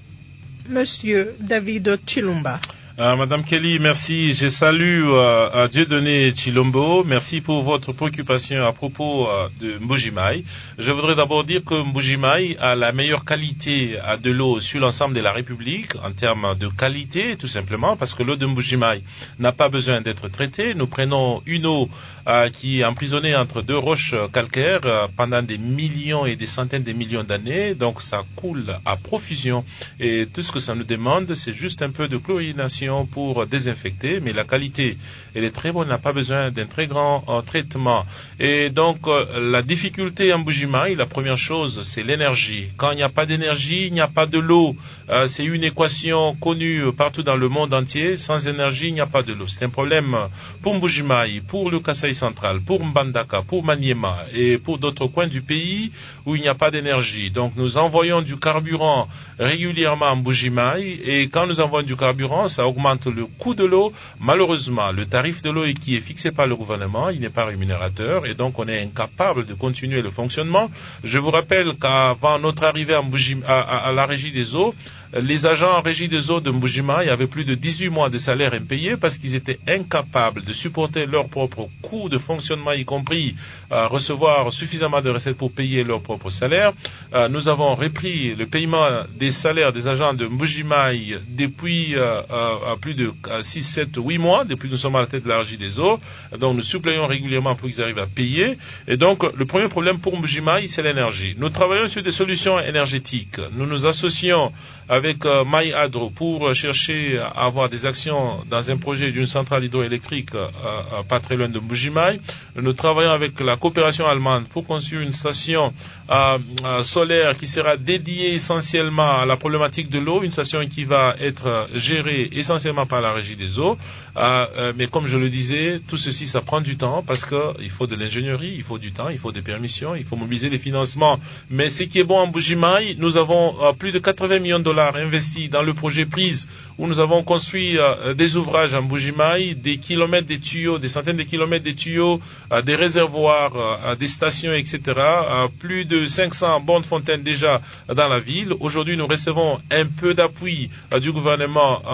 [SPEAKER 1] Monsieur David Chilumba.
[SPEAKER 4] Euh, Madame Kelly, merci. Je salue euh, Dieudonné Chilombo. Merci pour votre préoccupation à propos euh, de Mbuji-Mayi. Je voudrais d'abord dire que Mbuji-Mayi a la meilleure qualité euh, de l'eau sur l'ensemble de la République en termes de qualité, tout simplement, parce que l'eau de Mbuji-Mayi n'a pas besoin d'être traitée. Nous prenons une eau euh, qui est emprisonnée entre deux roches calcaires euh, pendant des millions et des centaines de millions d'années, donc ça coule à profusion. Et tout ce que ça nous demande, c'est juste un peu de chlorination pour désinfecter, mais la qualité, elle est très bonne, n'a pas besoin d'un très grand euh, traitement. Et donc, euh, la difficulté en Mbuji-Mayi, la première chose, c'est l'énergie. Quand il n'y a pas d'énergie, il n'y a pas de l'eau. Euh, c'est une équation connue partout dans le monde entier. Sans énergie, il n'y a pas de l'eau. C'est un problème pour Mbuji-Mayi, pour le Kasaï central, pour Mbandaka, pour Maniema et pour d'autres coins du pays où il n'y a pas d'énergie. Donc, nous envoyons du carburant régulièrement en Mbuji-Mayi, et quand nous envoyons du carburant, ça augmente le coût de l'eau. Malheureusement, le tarif de l'eau qui est fixé par le gouvernement, il n'est pas rémunérateur, et donc on est incapable de continuer le fonctionnement. Je vous rappelle qu'avant notre arrivée à, Mbuji, à, à, à la Régie des eaux, les agents en Régie des eaux de Mbuji-Mayi avaient plus de dix-huit mois de salaire impayés parce qu'ils étaient incapables de supporter leurs propres coûts de fonctionnement, y compris euh, recevoir suffisamment de recettes pour payer leurs propres salaires. Euh, nous avons repris le paiement des salaires des agents de Mbuji-Mayi depuis euh, euh, plus de six, sept, huit mois, depuis que nous sommes à la tête de la Régie des eaux. Donc nous suppléons régulièrement pour qu'ils arrivent à payer. Et donc le premier problème pour Mbuji-Mayi, c'est l'énergie. Nous travaillons sur des solutions énergétiques. Nous nous associons avec euh, Maï Adro pour chercher à avoir des actions dans un projet d'une centrale hydroélectrique euh, euh, pas très loin de Mbuji-Mayi. Nous travaillons avec la coopération allemande pour construire une station euh, euh, solaire qui sera dédiée essentiellement à la problématique de l'eau, une station qui va être gérée essentiellement par la Régie des eaux. Euh, euh, mais comme je le disais, tout ceci, ça prend du temps parce qu'il faut de l'ingénierie, il faut du temps, il faut des permissions, il faut mobiliser les financements. Mais ce qui est bon en Mbuji-Mayi, nous avons euh, plus de quatre-vingts millions de dollars investis dans le projet Prise, où nous avons construit euh, des ouvrages en Mbuji-Mayi, des kilomètres de tuyaux, des centaines de kilomètres de tuyaux, euh, des réservoirs, euh, des stations, et cetera. Euh, plus de cinq cents bornes fontaines déjà dans la ville. Aujourd'hui, nous recevons un peu d'appui euh, du gouvernement euh,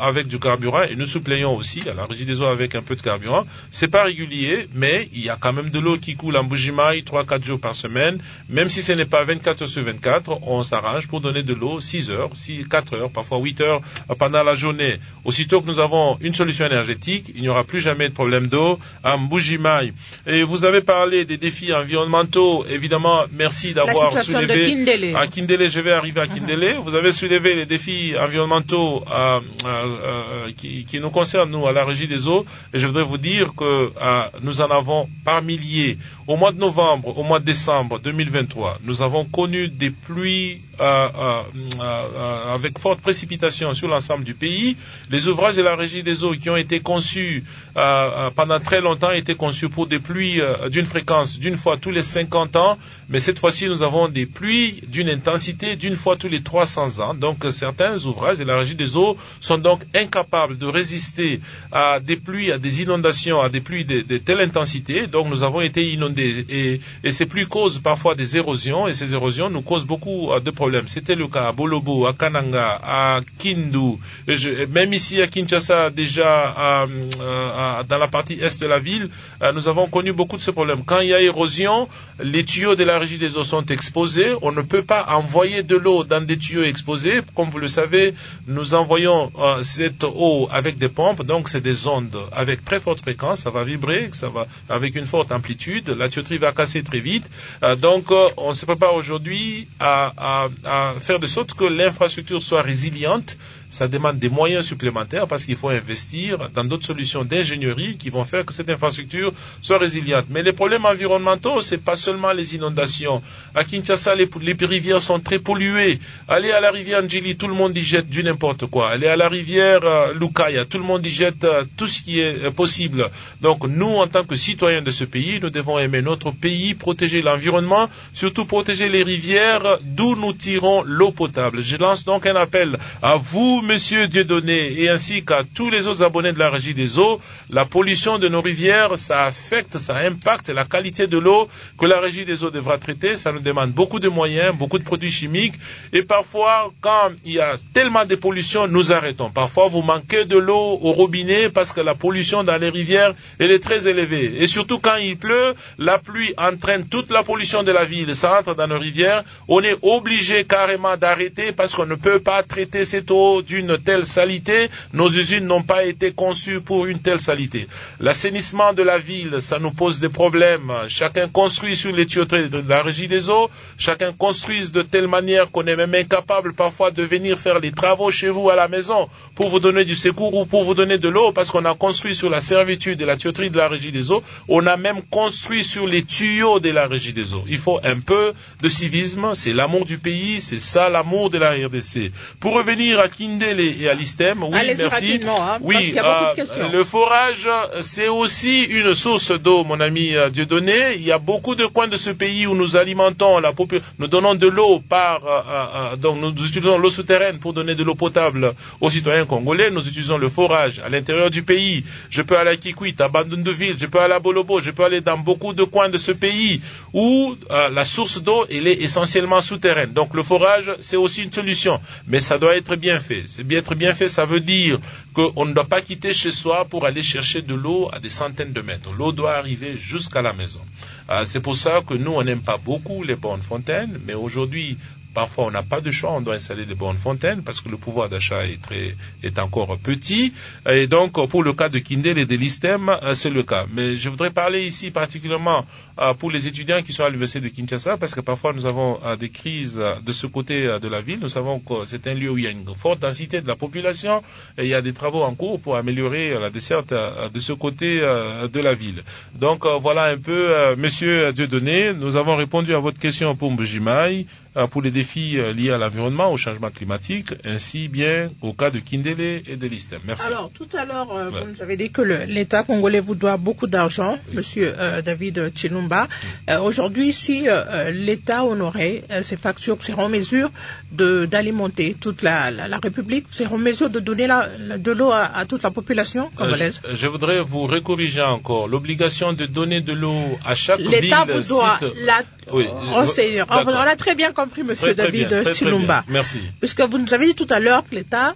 [SPEAKER 4] avec du carburant et nous suppléons aussi à la régie des eaux avec un peu de carburant. C'est pas régulier, mais il y a quand même de l'eau qui coule en Mbuji-Mayi trois à quatre jours par semaine. Même si ce n'est pas vingt-quatre heures sur vingt-quatre, on s'arrange pour donner de l'eau six heures, six, quatre heures, parfois huit heures pendant la journée. Aussitôt que nous avons une solution énergétique, il n'y aura plus jamais de problème d'eau à Mbuji-Mayi. Et vous avez parlé des défis environnementaux. Évidemment, merci d'avoir soulevé...
[SPEAKER 1] Kindélé.
[SPEAKER 4] À Kindélé, je vais arriver à Kindélé. Uh-huh. Vous avez soulevé les défis environnementaux euh, euh, euh, qui, qui nous concernent, nous, à la Régie des eaux. Et je voudrais vous dire que euh, nous en avons par milliers. Au mois de novembre, au mois de décembre deux mille vingt-trois, nous avons connu des pluies euh, euh, euh, avec forte précipitation sur l'ensemble du pays. Les ouvrages de la Régie des eaux qui ont été conçus euh, euh, pendant très longtemps étaient conçus pour des pluies euh, d'une fréquence d'une fois tous les cinquante ans. Mais cette fois-ci, nous avons des pluies d'une intensité d'une fois tous les trois cents ans. Donc, certains ouvrages de la Régie des eaux sont donc incapables de résister à des pluies, à des inondations, à des pluies de, de telle intensité. Donc, nous avons été inondés et, et ces pluies causent parfois des érosions et ces érosions nous causent beaucoup de problèmes. C'était le cas à Bolobo, à Kananga, à Kindu, et je, même ici à Kinshasa, déjà à, à, dans la partie est de la ville, nous avons connu beaucoup de ces problèmes. Quand il y a érosion, les tuyaux de la Régie des eaux sont exposés. On ne peut pas envoyer de l'eau dans des tuyaux exposés. Comme vous le savez, nous envoyons euh, cette eau avec des pompes, donc c'est des ondes avec très forte fréquence, ça va vibrer, ça va avec une forte amplitude, la tuyauterie va casser très vite. Euh, donc euh, on se prépare aujourd'hui à, à, à faire de sorte que l'infrastructure soit résiliente. Ça demande des moyens supplémentaires parce qu'il faut investir dans d'autres solutions d'ingénierie qui vont faire que cette infrastructure soit résiliente. Mais les problèmes environnementaux, c'est pas seulement les inondations. À Kinshasa, les, les rivières sont très polluées. Allez à la rivière Ndjili, tout le monde y jette du n'importe quoi. Allez à la rivière euh, Lukaya, tout le monde y jette euh, tout ce qui est euh, possible. Donc nous, en tant que citoyens de ce pays, nous devons aimer notre pays, protéger l'environnement, surtout protéger les rivières d'où nous tirons l'eau potable. Je lance donc un appel à vous, Monsieur Dieudonné, et ainsi qu'à tous les autres abonnés de la Régie des eaux. La pollution de nos rivières, ça affecte, ça impacte la qualité de l'eau que la Régie des eaux devra traiter. Ça nous demande beaucoup de moyens, beaucoup de produits chimiques. Et parfois, quand il y a tellement de pollution, nous arrêtons. Parfois, vous manquez de l'eau au robinet parce que la pollution dans les rivières, elle est très élevée. Et surtout quand il pleut, la pluie entraîne toute la pollution de la ville. Ça entre dans nos rivières. On est obligé carrément d'arrêter parce qu'on ne peut pas traiter cette eau d'une telle saleté. Nos usines n'ont pas été conçues pour une telle saleté. L'assainissement de la ville, ça nous pose des problèmes. Chacun construit sur les tuyauteries de la Régie des eaux. Chacun construit de telle manière qu'on est même incapable parfois de venir faire les travaux chez vous à la maison pour vous donner du secours ou pour vous donner de l'eau parce qu'on a construit sur la servitude de la tuyauterie de la Régie des eaux. On a même construit sur les tuyaux de la Régie des eaux. Il faut un peu de civisme. C'est l'amour du pays. C'est ça l'amour de la R D C. Pour revenir à Kindélé et à l'Istem, oui,
[SPEAKER 1] Allez-y
[SPEAKER 4] merci.
[SPEAKER 1] rapidement, hein,
[SPEAKER 4] oui,
[SPEAKER 1] parce qu'il y a beaucoup
[SPEAKER 4] euh,
[SPEAKER 1] de questions.
[SPEAKER 4] Le forage, c'est aussi une source d'eau, mon ami euh, Dieudonné. Il y a beaucoup de coins de ce pays où nous alimentons la population, nous donnons de l'eau par, euh, euh, donc nous utilisons l'eau souterraine pour donner de l'eau potable aux citoyens congolais. Nous utilisons le forage à l'intérieur du pays. Je peux aller à Kikwit, à Bandundeville, je peux aller à Bolobo, je peux aller dans beaucoup de coins de ce pays où euh, la source d'eau, elle est essentiellement souterraine. Donc le forage, c'est aussi une solution, mais ça doit être bien fait. C'est bien être bien fait, ça veut dire qu'on ne doit pas quitter chez soi pour aller chercher de l'eau à des centaines de mètres. L'eau doit arriver jusqu'à la maison. Euh, c'est pour ça que nous, on n'aime pas beaucoup les bornes fontaines, mais aujourd'hui, parfois, on n'a pas de choix, on doit installer des bornes fontaines parce que le pouvoir d'achat est très, est encore petit. Et donc, pour le cas de Kindélé et de l'Istem, c'est le cas. Mais je voudrais parler ici particulièrement pour les étudiants qui sont à l'université de Kinshasa parce que parfois nous avons des crises de ce côté de la ville. Nous savons que c'est un lieu où il y a une forte densité de la population et il y a des travaux en cours pour améliorer la desserte de ce côté de la ville. Donc, voilà un peu, Monsieur Dieudonné, nous avons répondu à votre question pour Mbuji-Mayi, pour les défis liés à l'environnement, au changement climatique, ainsi bien au cas de Kindélé et de l'Istem. Merci.
[SPEAKER 1] Alors, tout à l'heure, euh,
[SPEAKER 4] ouais.
[SPEAKER 1] vous nous avez dit que le, l'État congolais vous doit beaucoup d'argent, oui. Monsieur euh, David Chilumba. Oui. Euh, aujourd'hui, si euh, l'État honorait euh, ses factures, serait en mesure de, d'alimenter toute la, la, la République, serait en mesure de donner la, la, de l'eau à, à toute la population congolaise.
[SPEAKER 4] Euh, je, je voudrais vous recorriger encore. L'obligation de donner de l'eau à chaque
[SPEAKER 1] l'État
[SPEAKER 4] ville...
[SPEAKER 1] L'État vous doit
[SPEAKER 4] site...
[SPEAKER 1] la...
[SPEAKER 4] Oui.
[SPEAKER 1] renseigner. On, on a très bien compris, Monsieur
[SPEAKER 4] très, très
[SPEAKER 1] David
[SPEAKER 4] bien, très,
[SPEAKER 1] Chilumba.
[SPEAKER 4] très Merci.
[SPEAKER 1] Puisque vous nous avez dit tout à l'heure que l'État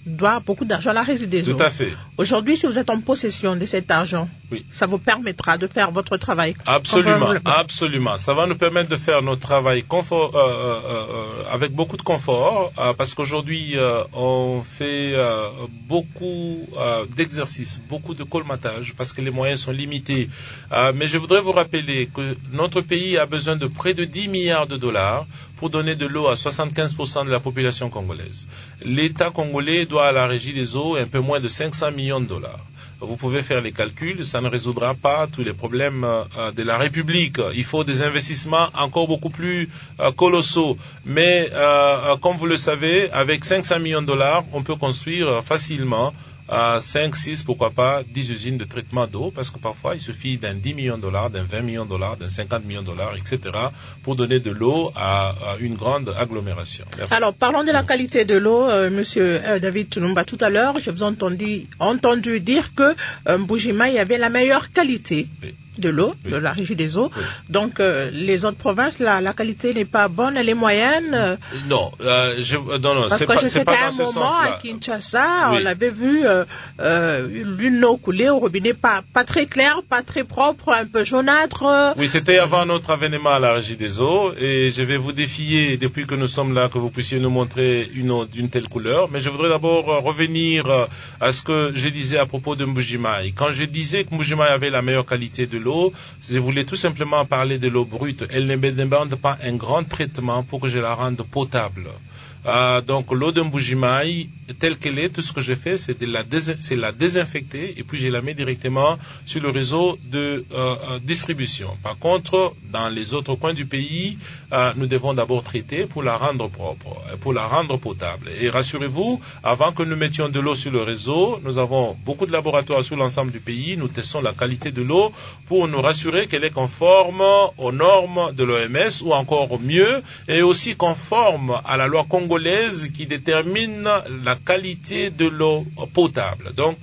[SPEAKER 1] doit beaucoup d'argent à la Régie des eaux.
[SPEAKER 4] Tout à fait.
[SPEAKER 1] Aujourd'hui, si vous êtes en possession de cet argent,
[SPEAKER 4] oui.
[SPEAKER 1] ça vous permettra de faire votre travail.
[SPEAKER 4] Absolument, absolument. Ça va nous permettre de faire notre travail confort, euh, euh, avec beaucoup de confort, euh, parce qu'aujourd'hui, euh, on fait euh, beaucoup euh, d'exercices, beaucoup de colmatage, parce que les moyens sont limités. Euh, mais je voudrais vous rappeler que notre pays a besoin de près de dix milliards de dollars pour donner de l'eau à soixante-quinze pour cent de la population congolaise. L'État congolais doit à la Régie des eaux un peu moins de cinq cents millions de dollars. Vous pouvez faire les calculs, ça ne résoudra pas tous les problèmes euh, de la République. Il faut des investissements encore beaucoup plus euh, colossaux. Mais euh, comme vous le savez, avec cinq cents millions de dollars, on peut construire facilement à cinq, six, pourquoi pas, dix usines de traitement d'eau, parce que parfois il suffit d'un dix millions de dollars, d'un vingt millions de dollars, d'un cinquante millions de dollars, et cetera, pour donner de l'eau à, à une grande agglomération. Merci.
[SPEAKER 1] Alors, parlons de la qualité de l'eau, euh, Monsieur euh, David Tulumba. Tout à l'heure, je vous ai entendu, entendu dire que euh, Mbuji-Mayi avait la meilleure qualité. Oui. De l'eau, oui. de la Régie des eaux. Oui. Donc, euh, les autres provinces, la, la qualité n'est pas bonne, elle est moyenne. Euh,
[SPEAKER 4] non, euh, je, non, non,
[SPEAKER 1] parce
[SPEAKER 4] c'est
[SPEAKER 1] que
[SPEAKER 4] pas,
[SPEAKER 1] je sais qu'à un moment, à Kinshasa, oui. on avait vu euh, euh, une eau couler au robinet, pas, pas très claire, pas très propre, un peu jaunâtre.
[SPEAKER 4] Oui, c'était avant notre avènement à la Régie des eaux, et je vais vous défier, depuis que nous sommes là, que vous puissiez nous montrer une eau d'une telle couleur. Mais je voudrais d'abord revenir à ce que je disais à propos de Mbuji-Mayi. Quand je disais que Mbuji-Mayi avait la meilleure qualité de l'eau, je voulais tout simplement parler de l'eau brute. Elle ne me demande pas un grand traitement pour que je la rende potable. Euh, donc l'eau de Mbuji-Mayi, telle qu'elle est, tout ce que je fais, c'est de la, dés- c'est la désinfecter et puis je la mets directement sur le réseau de euh, distribution. Par contre, dans les autres coins du pays, euh, nous devons d'abord traiter pour la rendre propre, pour la rendre potable. Et rassurez-vous, avant que nous mettions de l'eau sur le réseau, nous avons beaucoup de laboratoires sur l'ensemble du pays. Nous testons la qualité de l'eau pour nous rassurer qu'elle est conforme aux normes de l'O M S ou encore mieux, et aussi conforme à la loi congolaise qui détermine la qualité de l'eau potable. Donc,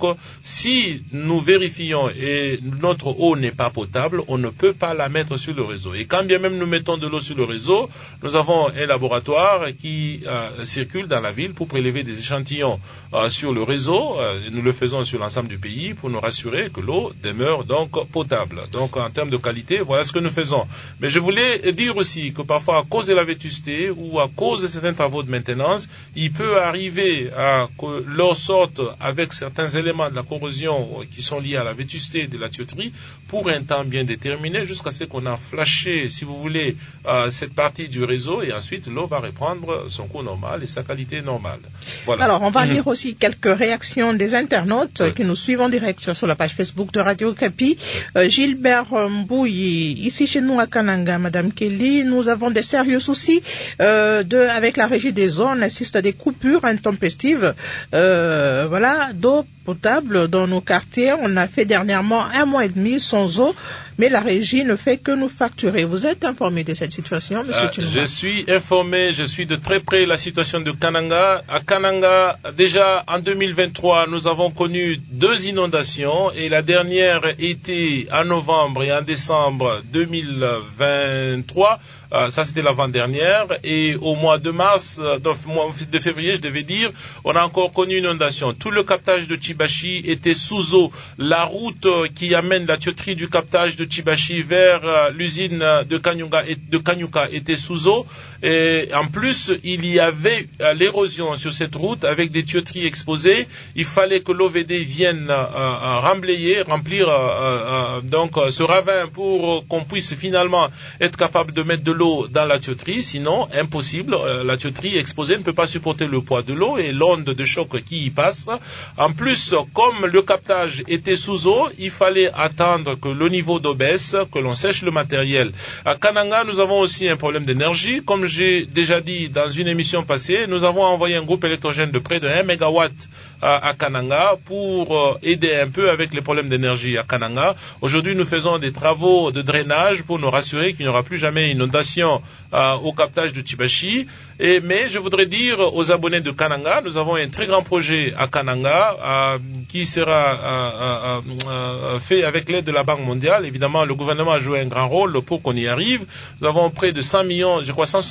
[SPEAKER 4] si nous vérifions et notre eau n'est pas potable, on ne peut pas la mettre sur le réseau. Et quand bien même nous mettons de l'eau sur le réseau, nous avons un laboratoire qui euh, circule dans la ville pour prélever des échantillons euh, sur le réseau. Euh, nous le faisons sur l'ensemble du pays pour nous rassurer que l'eau demeure donc potable. Donc, en termes de qualité, voilà ce que nous faisons. Mais je voulais dire aussi que parfois, à cause de la vétusté ou à cause de certains travaux de maintenance, il peut arriver à que l'eau sorte avec certains éléments de la corrosion qui sont liés à la vétusté de la tuyauterie pour un temps bien déterminé jusqu'à ce qu'on a flashé, si vous voulez, euh, cette partie du réseau et ensuite l'eau va reprendre son cours normal et sa qualité normale. Voilà.
[SPEAKER 1] Alors, on va mmh. lire aussi quelques réactions des internautes oui. qui nous suivent en direct sur la page Facebook de Radio Okapi. Euh, Gilbert Mbouyi, ici chez nous à Kananga, Madame Kelly, nous avons des sérieux soucis euh, de, avec la Régie des eaux. On assiste à des coupures intempestives euh, voilà, d'eau potable dans nos quartiers. On a fait dernièrement un mois et demi sans eau, mais la Régie ne fait que nous facturer. Vous êtes informé de cette situation, Monsieur euh, Tulumba?
[SPEAKER 4] Je suis informé, je suis de très près la situation de Kananga. À Kananga, déjà en deux mille vingt-trois, nous avons connu deux inondations et la dernière était en novembre et en décembre deux mille vingt-trois. Euh, ça, c'était l'avant-dernière. Et au mois de mars, euh, donc, mois de février, je devais dire, on a encore connu une inondation. Tout le captage de Chibashi était sous eau. La route euh, qui amène la tuyauterie du captage de Chibashi vers euh, l'usine de Kanyuka, de Kanyuka était sous eau. Et en plus, il y avait euh, l'érosion sur cette route avec des tuyauteries exposées. Il fallait que l'O V D vienne euh, euh, remblayer, remplir euh, euh, donc euh, ce ravin pour euh, qu'on puisse finalement être capable de mettre de l'eau dans la tuyauterie, sinon impossible, euh, la tuyauterie exposée ne peut pas supporter le poids de l'eau et l'onde de choc qui y passe. En plus, comme le captage était sous eau, il fallait attendre que le niveau d'eau baisse, que l'on sèche le matériel. À Kananga, nous avons aussi un problème d'énergie. Comme j'ai déjà dit dans une émission passée, nous avons envoyé un groupe électrogène de près de un mégawatt à, à Kananga pour euh, aider un peu avec les problèmes d'énergie à Kananga. Aujourd'hui, nous faisons des travaux de drainage pour nous rassurer qu'il n'y aura plus jamais une inondation Euh, au captage de Chibashi. Et, mais je voudrais dire aux abonnés de Kananga, nous avons un très grand projet à Kananga euh, qui sera euh, euh, euh, fait avec l'aide de la Banque mondiale. Évidemment, le gouvernement a joué un grand rôle pour qu'on y arrive. Nous avons près de cent millions, je crois cent soixante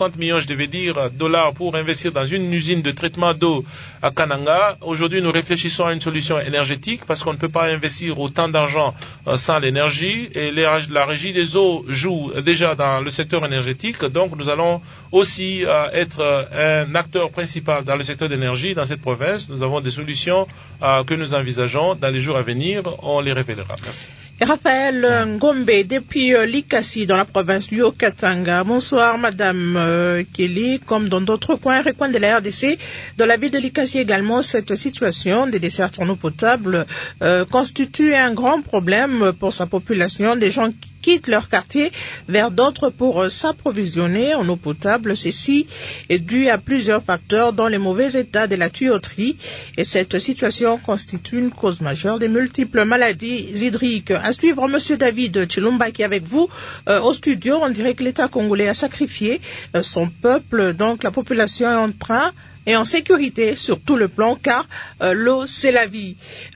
[SPEAKER 4] soixante millions, je devais dire, dollars pour investir dans une usine de traitement d'eau à Kananga. Aujourd'hui, nous réfléchissons à une solution énergétique parce qu'on ne peut pas investir autant d'argent euh, sans l'énergie. Et les, la Régie des eaux joue déjà dans le secteur énergétique. Donc, nous allons aussi euh, être euh, un acteur principal dans le secteur d'énergie dans cette province. Nous avons des solutions euh, que nous envisageons dans les jours à venir. On les révélera. Merci.
[SPEAKER 1] Et Raphaël Ngombe, depuis euh, Likasi, dans la province du Haut-Katanga. Bonsoir, Madame euh, Kelly. Comme dans d'autres coins, recoins de la R D C, dans la ville de Likasi également, cette situation des dessertes en eau potable euh, constitue un grand problème pour sa population. Des gens qui quittent leur quartier vers d'autres pour euh, s'approvisionner en eau potable. Ceci est dû à plusieurs facteurs, dont les mauvais états de la tuyauterie. Et cette situation constitue une cause majeure des multiples maladies hydriques. À suivre, Monsieur David Chilumba qui est avec vous euh, au studio. On dirait que l'État congolais a sacrifié euh, son peuple, donc la population est en train et en sécurité sur tout le plan, car euh, l'eau, c'est la vie.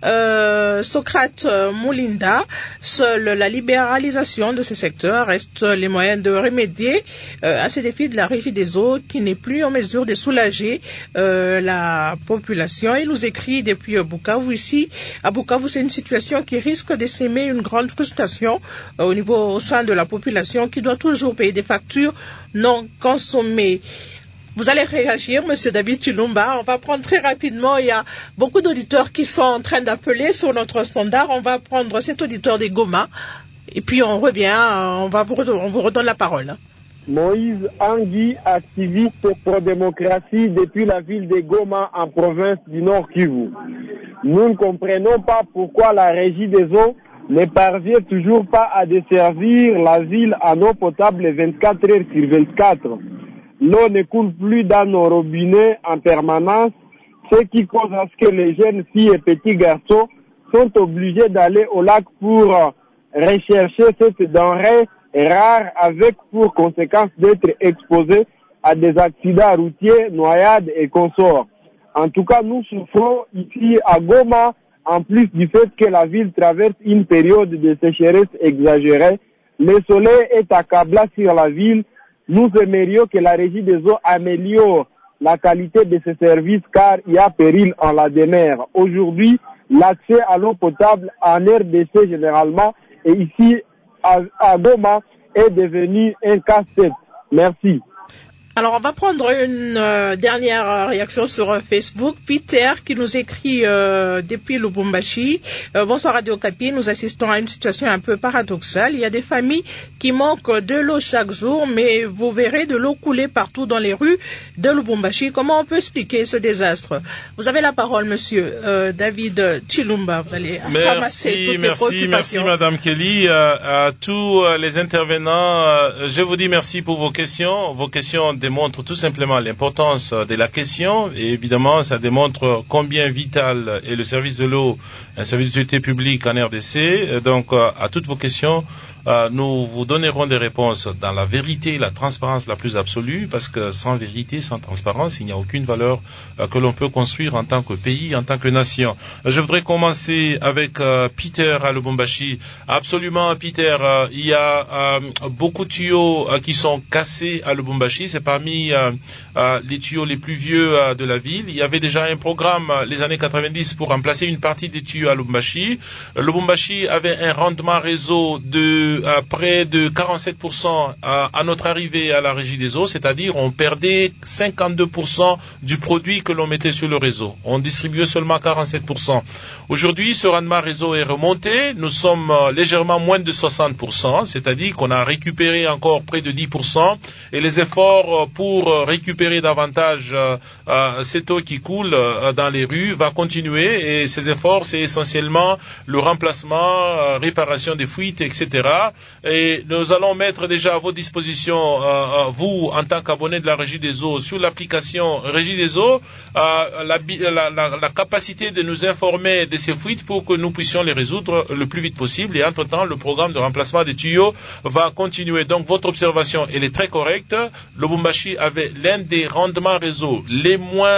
[SPEAKER 1] Euh, Socrate euh, Moulinda, seule la libéralisation de ce secteur reste les moyens de remédier euh, à ces défis de la Régie des eaux qui n'est plus en mesure de soulager euh, la population. Il nous écrit depuis euh, Bukavu ici. À Bukavu, c'est une situation qui risque de s'aimer une grande frustration euh, au niveau au sein de la population qui doit toujours payer des factures non consommées. Vous allez réagir, Monsieur David Chilumba. On va prendre très rapidement. Il y a beaucoup d'auditeurs qui sont en train d'appeler sur notre standard. On va prendre cet auditeur des Goma. Et puis on revient. On va vous, on vous redonne la parole.
[SPEAKER 7] Moïse Angui, activiste pro-démocratie depuis la ville de Goma en province du Nord Kivu. Nous ne comprenons pas pourquoi la Régie des eaux ne parvient toujours pas à desservir la ville en eau potable vingt-quatre heures sur vingt-quatre. L'eau ne coule plus dans nos robinets en permanence, ce qui cause à ce que les jeunes filles et petits garçons sont obligés d'aller au lac pour rechercher cette denrée rare avec pour conséquence d'être exposés à des accidents routiers, noyades et consorts. En tout cas, nous souffrons ici à Goma, en plus du fait que la ville traverse une période de sécheresse exagérée. Le soleil est accablant sur la ville. Nous aimerions que la Régie des eaux améliore la qualité de ces services car il y a péril en la demeure. Aujourd'hui, l'accès à l'eau potable en R D C généralement et ici à, à Goma est devenu un casse-tête. Merci.
[SPEAKER 1] Alors, on va prendre une euh, dernière réaction sur euh, Facebook. Peter, qui nous écrit euh, depuis Lubumbashi. Euh, bonsoir Radio Okapi, nous assistons à une situation un peu paradoxale. Il y a des familles qui manquent de l'eau chaque jour, mais vous verrez de l'eau couler partout dans les rues de Lubumbashi. Comment on peut expliquer ce désastre? Vous avez la parole, Monsieur euh, David Chilumba. Vous allez
[SPEAKER 4] merci,
[SPEAKER 1] ramasser toutes
[SPEAKER 4] merci,
[SPEAKER 1] les préoccupations.
[SPEAKER 4] Merci, Madame Kelly. Euh, à tous les intervenants, euh, je vous dis merci pour vos questions. Vos questions démontre tout simplement l'importance de la question et évidemment ça démontre combien vital est le service de l'eau, un service d'utilité publique en R D C. Donc à toutes vos questions, nous vous donnerons des réponses dans la vérité et la transparence la plus absolue, parce que sans vérité, sans transparence, il n'y a aucune valeur que l'on peut construire en tant que pays, en tant que nation. Je voudrais commencer avec Peter à Lubumbashi. Absolument, Peter, il y a beaucoup de tuyaux qui sont cassés à Lubumbashi. C'est parmi euh, euh, les tuyaux les plus vieux euh, de la ville. Il y avait déjà un programme euh, les années quatre-vingt-dix pour remplacer une partie des tuyaux à Lubumbashi. Lubumbashi avait un rendement réseau de euh, près de quarante-sept pour cent à, à notre arrivée à la Régie des eaux, c'est-à-dire on perdait cinquante-deux pour cent du produit que l'on mettait sur le réseau. On distribuait seulement quarante-sept pour cent. Aujourd'hui, ce rendement réseau est remonté. Nous sommes euh, légèrement moins de soixante pour cent, c'est-à-dire qu'on a récupéré encore près de dix pour cent et les efforts pour récupérer davantage euh, euh, cette eau qui coule euh, dans les rues va continuer, et ces efforts c'est essentiellement le remplacement, euh, réparation des fuites, et cetera. Et nous allons mettre déjà à vos dispositions, euh, vous en tant qu'abonné de la Régie des eaux, sur l'application Régie des eaux, euh, la, la, la, la capacité de nous informer de ces fuites pour que nous puissions les résoudre le plus vite possible. Et entre-temps, le programme de remplacement des tuyaux va continuer. Donc votre observation elle est très correcte. Lubumbashi avait l'un des rendements réseau les moins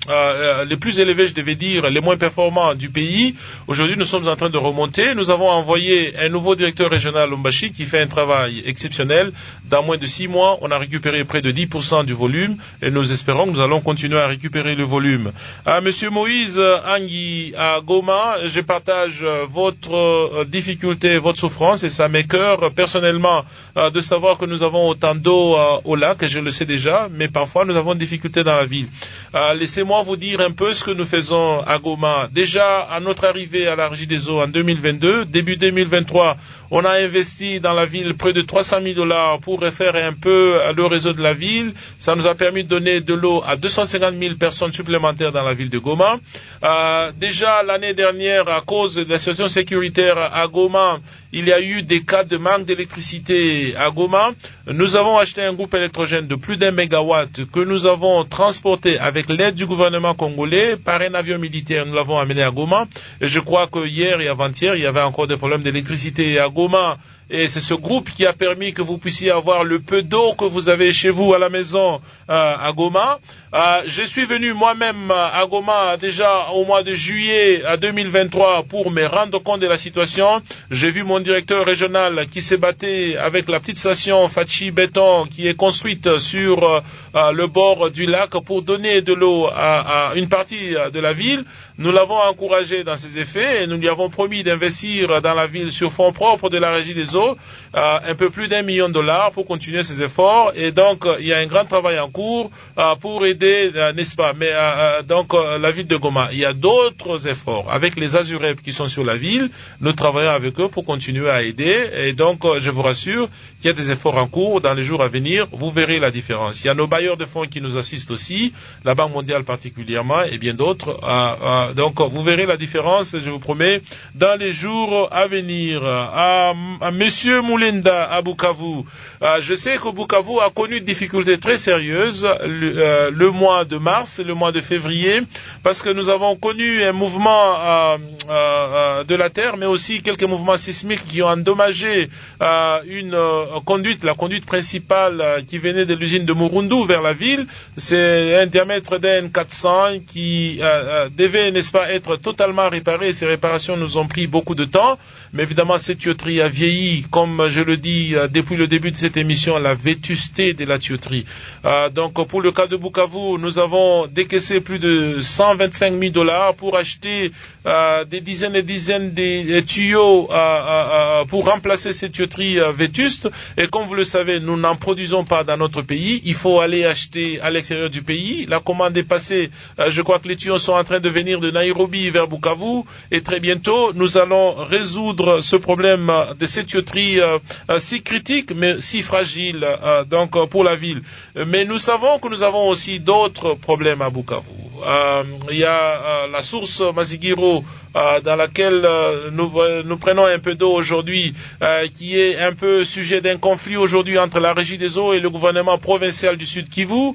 [SPEAKER 4] euh, les plus élevés, je devais dire, les moins performants du pays. Aujourd'hui, nous sommes en train de remonter. Nous avons envoyé un nouveau directeur régional Lubumbashi qui fait un travail exceptionnel. Dans moins de six mois, on a récupéré près de dix pour cent du volume et nous espérons que nous allons continuer à récupérer le volume. À Monsieur Moïse Angui à Goma, je partage votre euh, difficulté, votre souffrance et ça m'écoeure personnellement euh, de savoir que nous avons autant d'eau euh, au lac, et je le sais déjà, mais parfois nous avons des difficultés dans la ville. Euh, laissez-moi vous dire un peu ce que nous faisons à Goma. Déjà, à notre arrivée à la Régie des eaux en deux mille vingt-deux, début deux mille vingt-trois, on a investi dans la ville près de trois cent mille dollars pour refaire un peu le réseau de la ville. Ça nous a permis de donner de l'eau à deux cent cinquante mille personnes supplémentaires dans la ville de Goma. Euh, déjà, l'année dernière, à cause de la situation sécuritaire à Goma, il y a eu des cas de manque d'électricité à Goma. Nous avons acheté un groupe électrogène de plus d'un mégawatt que nous avons transporté avec l'aide du gouvernement congolais par un avion militaire. Nous l'avons amené à Goma. Et je crois que hier et avant-hier, il y avait encore des problèmes d'électricité à Goma. Et c'est ce groupe qui a permis que vous puissiez avoir le peu d'eau que vous avez chez vous à la maison euh, à Goma. Euh, je suis venu moi-même à Goma déjà au mois de juillet deux mille vingt-trois pour me rendre compte de la situation. J'ai vu mon directeur régional qui s'est battu avec la petite station Fachi Béton qui est construite sur euh, le bord du lac pour donner de l'eau à, à une partie de la ville. Nous l'avons encouragé dans ses effets et nous lui avons promis d'investir dans la ville sur fonds propres de la Régie des eaux euh, un peu plus d'un million de dollars pour continuer ses efforts. Et donc, euh, il y a un grand travail en cours euh, pour aider, euh, n'est-ce pas, mais euh, donc euh, la ville de Goma. Il y a d'autres efforts avec les Azurep qui sont sur la ville. Nous travaillons avec eux pour continuer à aider. Et donc, euh, je vous rassure qu'il y a des efforts en cours dans les jours à venir. Vous verrez la différence. Il y a nos bailleurs de fonds qui nous assistent aussi, la Banque mondiale particulièrement et bien d'autres. Euh, euh, donc, vous verrez la différence, je vous promets, dans les jours à venir. À, à Monsieur Moulenda à Bukavu, euh, je sais que Bukavu a connu des difficultés très sérieuses le, euh, le mois de mars, le mois de février, parce que nous avons connu un mouvement euh, euh, de la terre, mais aussi quelques mouvements sismiques qui ont endommagé euh, une euh, conduite, la conduite principale euh, qui venait de l'usine de Murundu vers la ville. C'est un diamètre d'un quatre cents qui euh, euh, devait, n'est-ce pas, être totalement réparé. Ces réparations nous ont pris beaucoup de temps, mais évidemment cette tuyauterie a vieilli, comme je le dis euh, depuis le début de cette émission, la vétusté de la tuyauterie. Euh, donc pour le cas de Bukavu, nous avons décaissé plus de cent vingt-cinq mille dollars pour acheter euh, des dizaines et dizaines de tuyaux euh, euh, pour remplacer ces tuyauteries euh, vétustes. Et comme vous le savez, nous n'en produisons pas dans notre pays. Il faut aller acheter à l'extérieur du pays. La commande est passée. Euh, je crois que les tuyaux sont en train de venir de Nairobi vers Bukavu. Et très bientôt, nous allons résoudre ce problème de ces tuyauteries euh, euh, si critiques, mais si fragiles euh, donc euh, pour la ville. Mais nous savons que nous avons aussi d'autres problèmes à Bukavu. Euh, il y a euh, la source Mazigiro euh, dans laquelle euh, nous, euh, nous prenons un peu d'eau aujourd'hui, euh, qui est un peu sujet d'un conflit aujourd'hui entre la Régie des eaux et le gouvernement provincial du Sud Kivu. Euh,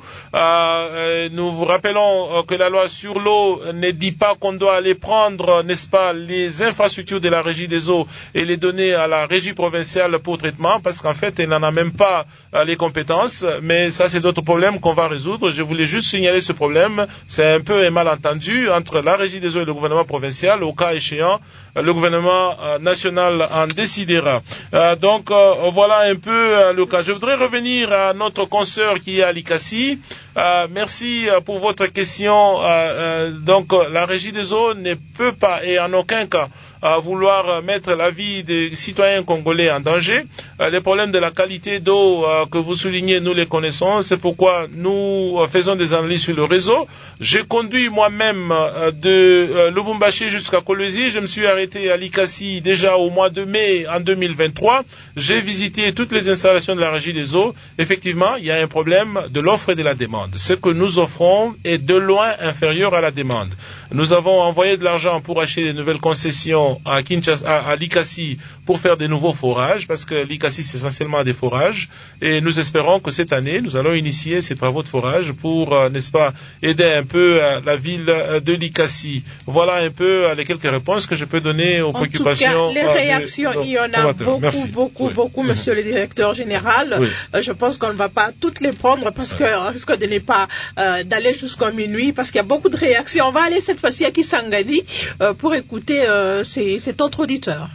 [SPEAKER 4] euh, nous vous rappelons euh, que la loi sur l'eau ne dit pas qu'on doit aller prendre, n'est-ce pas, les infrastructures de la Régie des eaux et les donner à la Régie provinciale pour traitement, parce qu'en fait, elle n'en a même pas euh, les compétences. Mais ça, c'est d'autres problèmes qu'on va résoudre. Je voulais juste signaler ce problème. C'est un peu un malentendu entre la Régie des eaux et le gouvernement provincial. Au cas échéant, le gouvernement euh, national en décidera. Euh, donc, euh, voilà un peu euh, le cas. Je voudrais revenir à notre consoeur qui est à Likasi. Euh, merci euh, pour votre question. Euh, euh, donc, la Régie des eaux ne peut pas, et en aucun cas, à vouloir mettre la vie des citoyens congolais en danger. Euh, les problèmes de la qualité d'eau euh, que vous soulignez, nous les connaissons. C'est pourquoi nous euh, faisons des analyses sur le réseau. J'ai conduit moi-même euh, de euh, Lubumbashi jusqu'à Kolwezi. Je me suis arrêté à Likasi déjà au mois de mai en deux mille vingt-trois. J'ai visité toutes les installations de la Régie des eaux. Effectivement, il y a un problème de l'offre et de la demande. Ce que nous offrons est de loin inférieur à la demande. Nous avons envoyé de l'argent pour acheter de nouvelles concessions mission à Kinshasa, à, à Likasi, pour faire des nouveaux forages, parce que Likasi c'est essentiellement des forages, et nous espérons que cette année nous allons initier ces travaux de forage pour, euh, n'est-ce pas, aider un peu euh, la ville de Likasi. Voilà un peu euh, les quelques réponses que je peux donner aux
[SPEAKER 1] en
[SPEAKER 4] préoccupations.
[SPEAKER 1] En tout cas, les réactions, euh, il y en a beaucoup,
[SPEAKER 4] Merci.
[SPEAKER 1] beaucoup,
[SPEAKER 4] oui.
[SPEAKER 1] beaucoup, monsieur le directeur général.
[SPEAKER 4] Oui.
[SPEAKER 1] Euh, je pense qu'on ne va pas toutes les prendre parce
[SPEAKER 4] oui.
[SPEAKER 1] qu'on risque de ne pas euh, d'aller jusqu'à minuit parce qu'il y a beaucoup de réactions. On va aller cette fois-ci à Kisangani euh, pour écouter euh, ces, cet autre auditeur.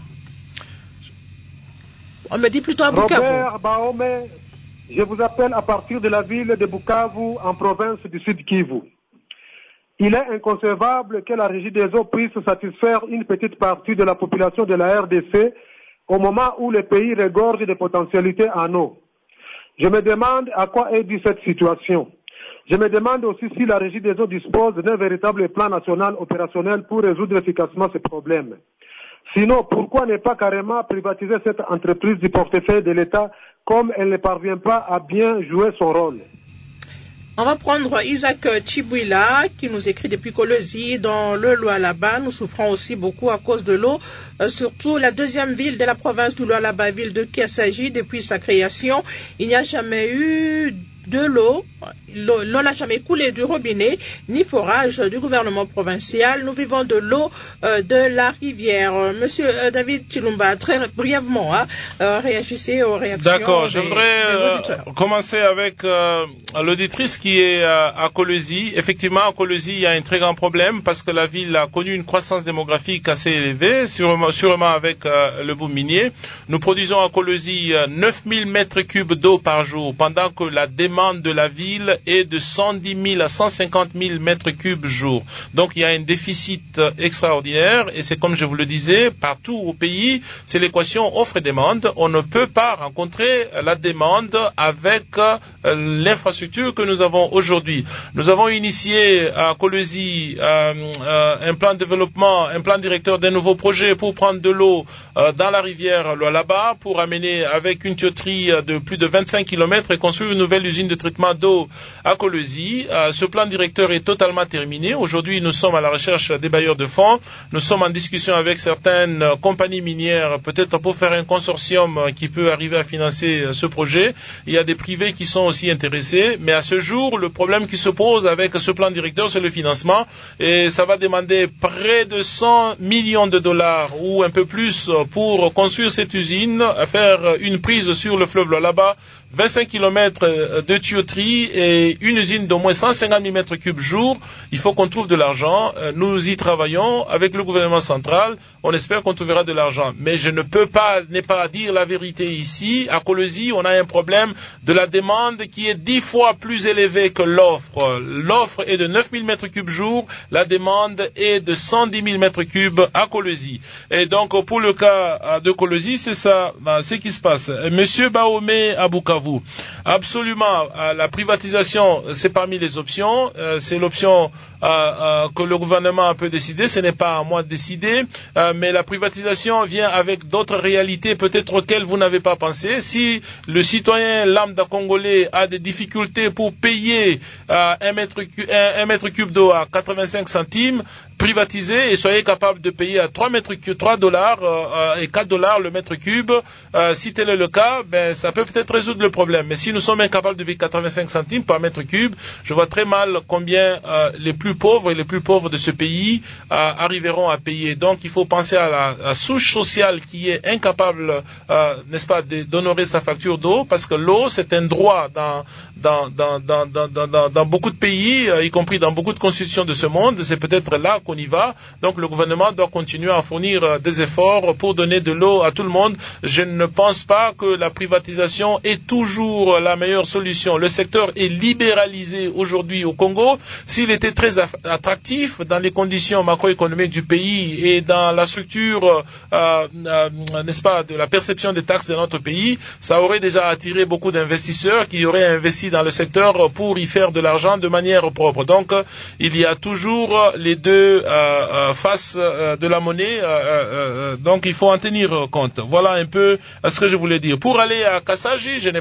[SPEAKER 1] On me dit plutôt à Bukavu.
[SPEAKER 8] Robert Baome, je vous appelle à partir de la ville de Bukavu en province du Sud Kivu. Il est inconcevable que la Régie des eaux puisse satisfaire une petite partie de la population de la R D C au moment où le pays regorge des potentialités en eau. Je me demande à quoi est due cette situation. Je me demande aussi si la Régie des eaux dispose d'un véritable plan national opérationnel pour résoudre efficacement ce problème. Sinon, pourquoi ne pas carrément privatiser cette entreprise du portefeuille de l'État comme elle ne parvient pas à bien jouer son rôle?
[SPEAKER 1] On va prendre Isaac Chibouila qui nous écrit depuis Kolosi dans le Lualaba. Nous souffrons aussi beaucoup à cause de l'eau, euh, surtout la deuxième ville de la province du Lualaba, ville de Kiasaji. Depuis sa création, il n'y a jamais eu de l'eau. L'eau n'a jamais coulé du robinet, ni forage du gouvernement provincial. Nous vivons de l'eau euh, de la rivière. Monsieur euh, David Chilumba, très brièvement, hein, euh, réagissez aux réactions.
[SPEAKER 4] D'accord,
[SPEAKER 1] des,
[SPEAKER 4] j'aimerais
[SPEAKER 1] des
[SPEAKER 4] euh, commencer avec euh, l'auditrice qui est euh, à Kolosi. Effectivement, à Kolosi, il y a un très grand problème parce que la ville a connu une croissance démographique assez élevée, sûrement, sûrement avec euh, le boom minier. Nous produisons à Kolosi euh, neuf mille mètres cubes d'eau par jour, pendant que la demande de la ville est de cent dix mille à cent cinquante mille mètres cubes jour. Donc il y a un déficit extraordinaire et c'est comme je vous le disais, partout au pays, c'est l'équation offre et demande. On ne peut pas rencontrer la demande avec euh, l'infrastructure que nous avons aujourd'hui. Nous avons initié à Kolosi euh, euh, un plan de développement, un plan directeur d'un nouveau projet pour prendre de l'eau euh, dans la rivière Lualaba pour amener avec une tuyauterie de plus de vingt-cinq kilomètres et construire une nouvelle usine de traitement d'eau à Kolosi. Euh, ce plan directeur est totalement terminé. Aujourd'hui, nous sommes à la recherche des bailleurs de fonds. Nous sommes en discussion avec certaines euh, compagnies minières, peut-être pour faire un consortium euh, qui peut arriver à financer euh, ce projet. Il y a des privés qui sont aussi intéressés, mais à ce jour, le problème qui se pose avec ce plan directeur, c'est le financement, et ça va demander près de cent millions de dollars ou un peu plus pour construire cette usine, faire une prise sur le fleuve là-bas, vingt-cinq kilomètres de tuyauterie et une usine d'au moins cent cinquante mille mètres cubes jour. Il faut qu'on trouve de l'argent. Nous y travaillons avec le gouvernement central. On espère qu'on trouvera de l'argent. Mais je ne peux pas ne pas dire la vérité ici. À Kolosi, on a un problème de la demande qui est dix fois plus élevée que l'offre. L'offre est de neuf mille mètres cubes jour. La demande est de cent dix mille mètres cubes à Kolosi. Et donc, pour le cas de Kolosi, c'est ça, c'est ce qui se passe. Monsieur Baomé à Bukavu. Absolument, euh, la privatisation, c'est parmi les options. Euh, c'est l'option euh, euh, que le gouvernement peut décider. Ce n'est pas à moi de décider, euh, mais la privatisation vient avec d'autres réalités peut-être auxquelles vous n'avez pas pensé. Si le citoyen lambda congolais a des difficultés pour payer euh, un, mètre cu- un, un mètre cube d'eau à quatre-vingt-cinq centimes, privatisez et soyez capable de payer à trois mètres cubes, trois dollars euh, et quatre dollars le mètre cube. Euh, si tel est le cas, ben ça peut peut-être résoudre le problème. Mais si nous sommes incapables de payer quatre-vingt-cinq centimes par mètre cube, je vois très mal combien euh, les plus pauvres et les plus pauvres de ce pays euh, arriveront à payer. Donc il faut penser à la, à la souche sociale qui est incapable, euh, n'est-ce pas, d'honorer sa facture d'eau, parce que l'eau c'est un droit dans dans dans dans dans dans, dans beaucoup de pays, euh, y compris dans beaucoup de constitutions de ce monde. C'est peut-être là qu'on y va. Donc le gouvernement doit continuer à fournir euh, des efforts pour donner de l'eau à tout le monde. Je ne pense pas que la privatisation est toujours la meilleure solution. Le secteur est libéralisé aujourd'hui au Congo. S'il était très attractif dans les conditions macroéconomiques du pays et dans la structure, euh, euh, n'est-ce pas, de la perception des taxes de notre pays, ça aurait déjà attiré beaucoup d'investisseurs qui auraient investi dans le secteur pour y faire de l'argent de manière propre. Donc, il y a toujours les deux euh, euh, faces euh, de la monnaie. Euh, euh, donc, il faut en tenir compte. Voilà un peu ce que je voulais dire. Pour aller à Kassaji, je n'ai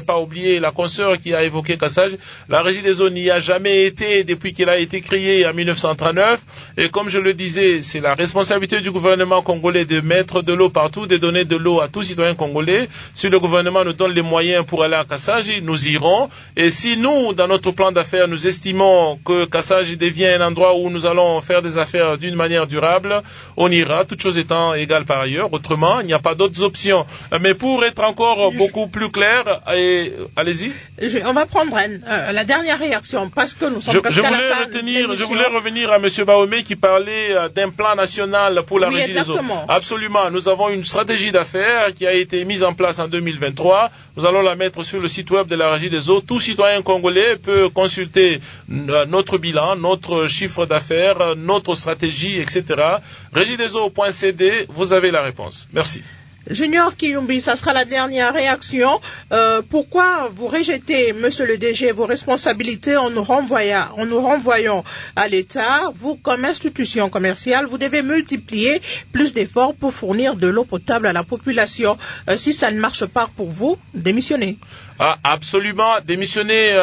[SPEAKER 4] ne pas oublier la consoeur qui a évoqué Kassaj. La Régie des eaux n'y a jamais été depuis qu'il a été créé en mille neuf cent trente-neuf. Et comme je le disais, c'est la responsabilité du gouvernement congolais de mettre de l'eau partout, de donner de l'eau à tous citoyens congolais. Si le gouvernement nous donne les moyens pour aller à Kassaj, nous irons. Et si nous, dans notre plan d'affaires, nous estimons que Kassaj devient un endroit où nous allons faire des affaires d'une manière durable, on ira, toutes choses étant égales par ailleurs. Autrement, il n'y a pas d'autres options. Mais pour être encore beaucoup plus clair, et, allez-y.
[SPEAKER 1] Je, on va prendre euh, la dernière réaction parce que nous sommes
[SPEAKER 4] je,
[SPEAKER 1] presque
[SPEAKER 4] je
[SPEAKER 1] à la
[SPEAKER 4] voulais
[SPEAKER 1] fin
[SPEAKER 4] retenir,
[SPEAKER 1] de
[SPEAKER 4] je voulais revenir à M. Baomé qui parlait euh, d'un plan national pour la
[SPEAKER 1] oui,
[SPEAKER 4] Régie
[SPEAKER 1] exactement.
[SPEAKER 4] des eaux. Absolument. Nous avons une stratégie d'affaires qui a été mise en place en deux mille vingt-trois. Nous allons la mettre sur le site web de la Régie des eaux. Tout citoyen congolais peut consulter euh, notre bilan, notre chiffre d'affaires, notre stratégie, et cetera. régie des eaux point c d, vous avez la réponse. Merci.
[SPEAKER 1] Junior Kiyumbi, ça sera la dernière réaction. Euh, pourquoi vous rejetez, monsieur le D G, vos responsabilités en nous renvoyant, en nous renvoyant à l'État? Vous, comme institution commerciale, vous devez multiplier plus d'efforts pour fournir de l'eau potable à la population. Euh, si ça ne marche pas pour vous, démissionnez.
[SPEAKER 4] Ah, absolument, démissionner, euh,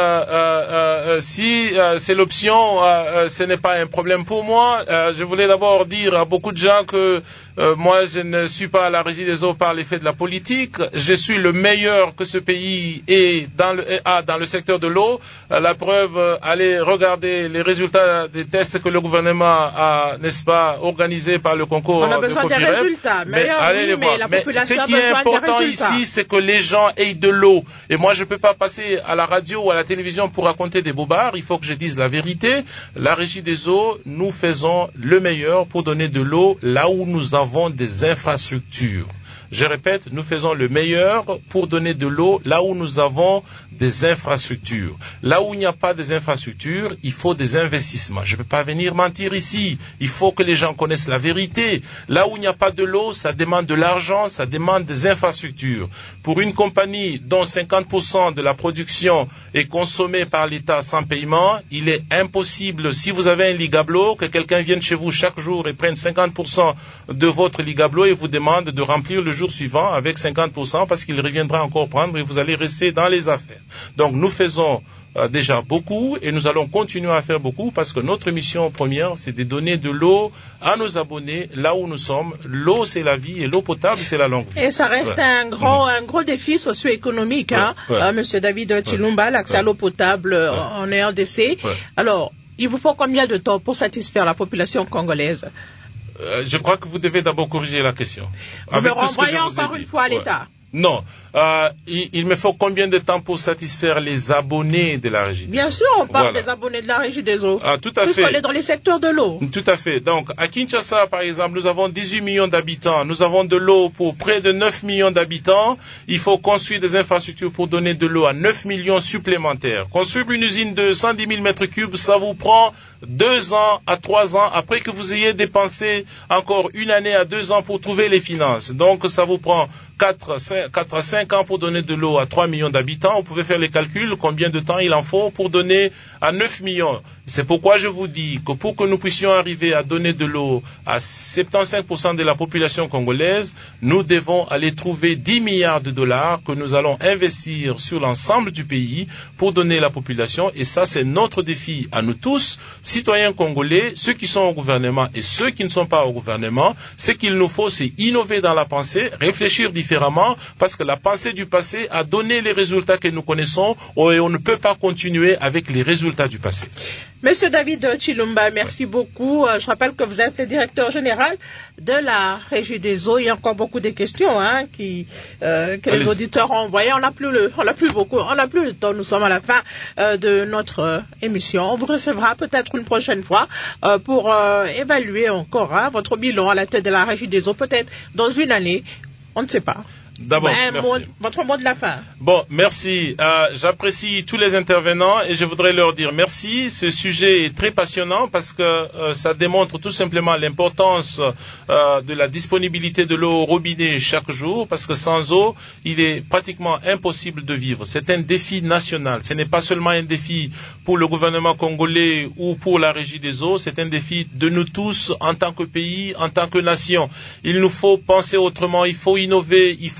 [SPEAKER 4] euh, euh, si euh, c'est l'option, euh, euh, ce n'est pas un problème pour moi. Euh, je voulais d'abord dire à beaucoup de gens que euh, moi, je ne suis pas à la Régie des eaux par l'effet de la politique. Je suis le meilleur que ce pays ait dans le, a dans le secteur de l'eau. Euh, la preuve, euh, allez regarder les résultats des tests que le gouvernement a, n'est-ce pas, organisés par le concours.
[SPEAKER 1] On a besoin
[SPEAKER 4] de
[SPEAKER 1] des résultats.
[SPEAKER 4] Mais,
[SPEAKER 1] Meilleur,
[SPEAKER 4] allez
[SPEAKER 1] oui,
[SPEAKER 4] les
[SPEAKER 1] mais
[SPEAKER 4] voir.
[SPEAKER 1] la
[SPEAKER 4] Mais
[SPEAKER 1] population
[SPEAKER 4] ce
[SPEAKER 1] a
[SPEAKER 4] qui est
[SPEAKER 1] besoin
[SPEAKER 4] important
[SPEAKER 1] des résultats.
[SPEAKER 4] ici, c'est que les gens aient de l'eau. Et moi, je ne peux pas passer à la radio ou à la télévision pour raconter des bobards. Il faut que je dise la vérité. La Régie des eaux, nous faisons le meilleur pour donner de l'eau là où nous avons des infrastructures. Je répète, nous faisons le meilleur pour donner de l'eau là où nous avons des infrastructures. Là où il n'y a pas des infrastructures, il faut des investissements. Je ne peux pas venir mentir ici. Il faut que les gens connaissent la vérité. Là où il n'y a pas de l'eau, ça demande de l'argent, ça demande des infrastructures. Pour une compagnie dont cinquante pour cent de la production est consommée par l'État sans paiement, il est impossible, si vous avez un ligablo, que quelqu'un vienne chez vous chaque jour et prenne cinquante pour cent de votre ligablo et vous demande de remplir le jour suivant avec cinquante pour cent parce qu'il reviendra encore prendre et vous allez rester dans les affaires. Donc nous faisons euh, déjà beaucoup et nous allons continuer à faire beaucoup parce que notre mission première, c'est de donner de l'eau à nos abonnés là où nous sommes. L'eau, c'est la vie et l'eau potable, c'est la longue vie.
[SPEAKER 1] Et ça reste ouais. un grand mmh. un gros défi socio-économique, hein, ouais. Ouais. Euh, Monsieur David Chilumba, ouais. l'accès ouais. à l'eau potable ouais. en R D C. Ouais. Alors, il vous faut combien de temps pour satisfaire la population congolaise?
[SPEAKER 4] Euh, je crois que vous devez d'abord corriger la question.
[SPEAKER 1] Vous me renvoyez encore une fois à l'État.
[SPEAKER 4] Ouais. Non, euh, il, il me faut combien de temps pour satisfaire les abonnés de la Régie des eaux?
[SPEAKER 1] Bien sûr, on parle voilà. des abonnés de la Régie des eaux.
[SPEAKER 4] Ah, tout à
[SPEAKER 1] Tout
[SPEAKER 4] fait.
[SPEAKER 1] ce qu'on est dans les secteurs de l'eau.
[SPEAKER 4] Tout à fait. Donc, à Kinshasa, par exemple, nous avons dix-huit millions d'habitants. Nous avons de l'eau pour près de neuf millions d'habitants. Il faut construire des infrastructures pour donner de l'eau à neuf millions supplémentaires. Construire une usine de cent dix mille mètres cubes, ça vous prend deux ans à trois ans après que vous ayez dépensé encore une année à deux ans pour trouver les finances. Donc, ça vous prend quatre à cinq ans pour donner de l'eau à trois millions d'habitants. Vous pouvez faire les calculs, combien de temps il en faut pour donner à neuf millions. C'est pourquoi je vous dis que pour que nous puissions arriver à donner de l'eau à soixante-quinze pour cent de la population congolaise, nous devons aller trouver dix milliards de dollars que nous allons investir sur l'ensemble du pays pour donner à la population. Et ça, c'est notre défi à nous tous, citoyens congolais, ceux qui sont au gouvernement et ceux qui ne sont pas au gouvernement. Ce qu'il nous faut, c'est innover dans la pensée, réfléchir différemment, parce que la pensée du passé a donné les résultats que nous connaissons et on ne peut pas continuer avec les résultats du passé.
[SPEAKER 1] Monsieur David Chilumba, merci beaucoup. Je rappelle que vous êtes le directeur général de la Régie des eaux. Il y a encore beaucoup de questions hein, qui, euh, que Allez. les auditeurs ont envoyées. On n'a plus le, on n'a plus beaucoup, on n'a plus le temps. Nous sommes à la fin euh, de notre euh, émission. On vous recevra peut-être une prochaine fois euh, pour euh, évaluer encore hein, votre bilan à la tête de la Régie des eaux. Peut-être dans une année, on ne sait pas.
[SPEAKER 4] D'abord,
[SPEAKER 1] ben,
[SPEAKER 4] merci.
[SPEAKER 1] Mot, votre mot de la fin.
[SPEAKER 4] Bon, merci. Euh, j'apprécie tous les intervenants et je voudrais leur dire merci. Ce sujet est très passionnant parce que euh, ça démontre tout simplement l'importance euh, de la disponibilité de l'eau au robinet chaque jour parce que sans eau, il est pratiquement impossible de vivre. C'est un défi national. Ce n'est pas seulement un défi pour le gouvernement congolais ou pour la Régie des eaux. C'est un défi de nous tous en tant que pays, en tant que nation. Il nous faut penser autrement. Il faut innover. Il faut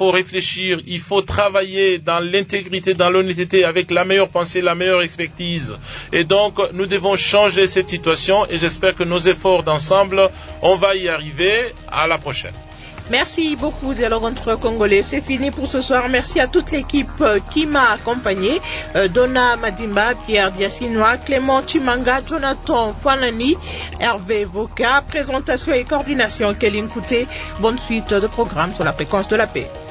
[SPEAKER 4] faut réfléchir, il faut travailler dans l'intégrité, dans l'honnêteté, avec la meilleure pensée, la meilleure expertise. Et donc, nous devons changer cette situation et j'espère que nos efforts d'ensemble, on va y arriver. À la prochaine.
[SPEAKER 1] Merci beaucoup, Dialogue entre Congolais. C'est fini pour ce soir. Merci à toute l'équipe qui m'a accompagné. Euh, Donna Madimba, Pierre Diasinois, Clément Chimanga, Jonathan Fanani, Hervé Voka. Présentation et coordination, Kéline Kouté. Bonne suite de programme sur la fréquence de la paix.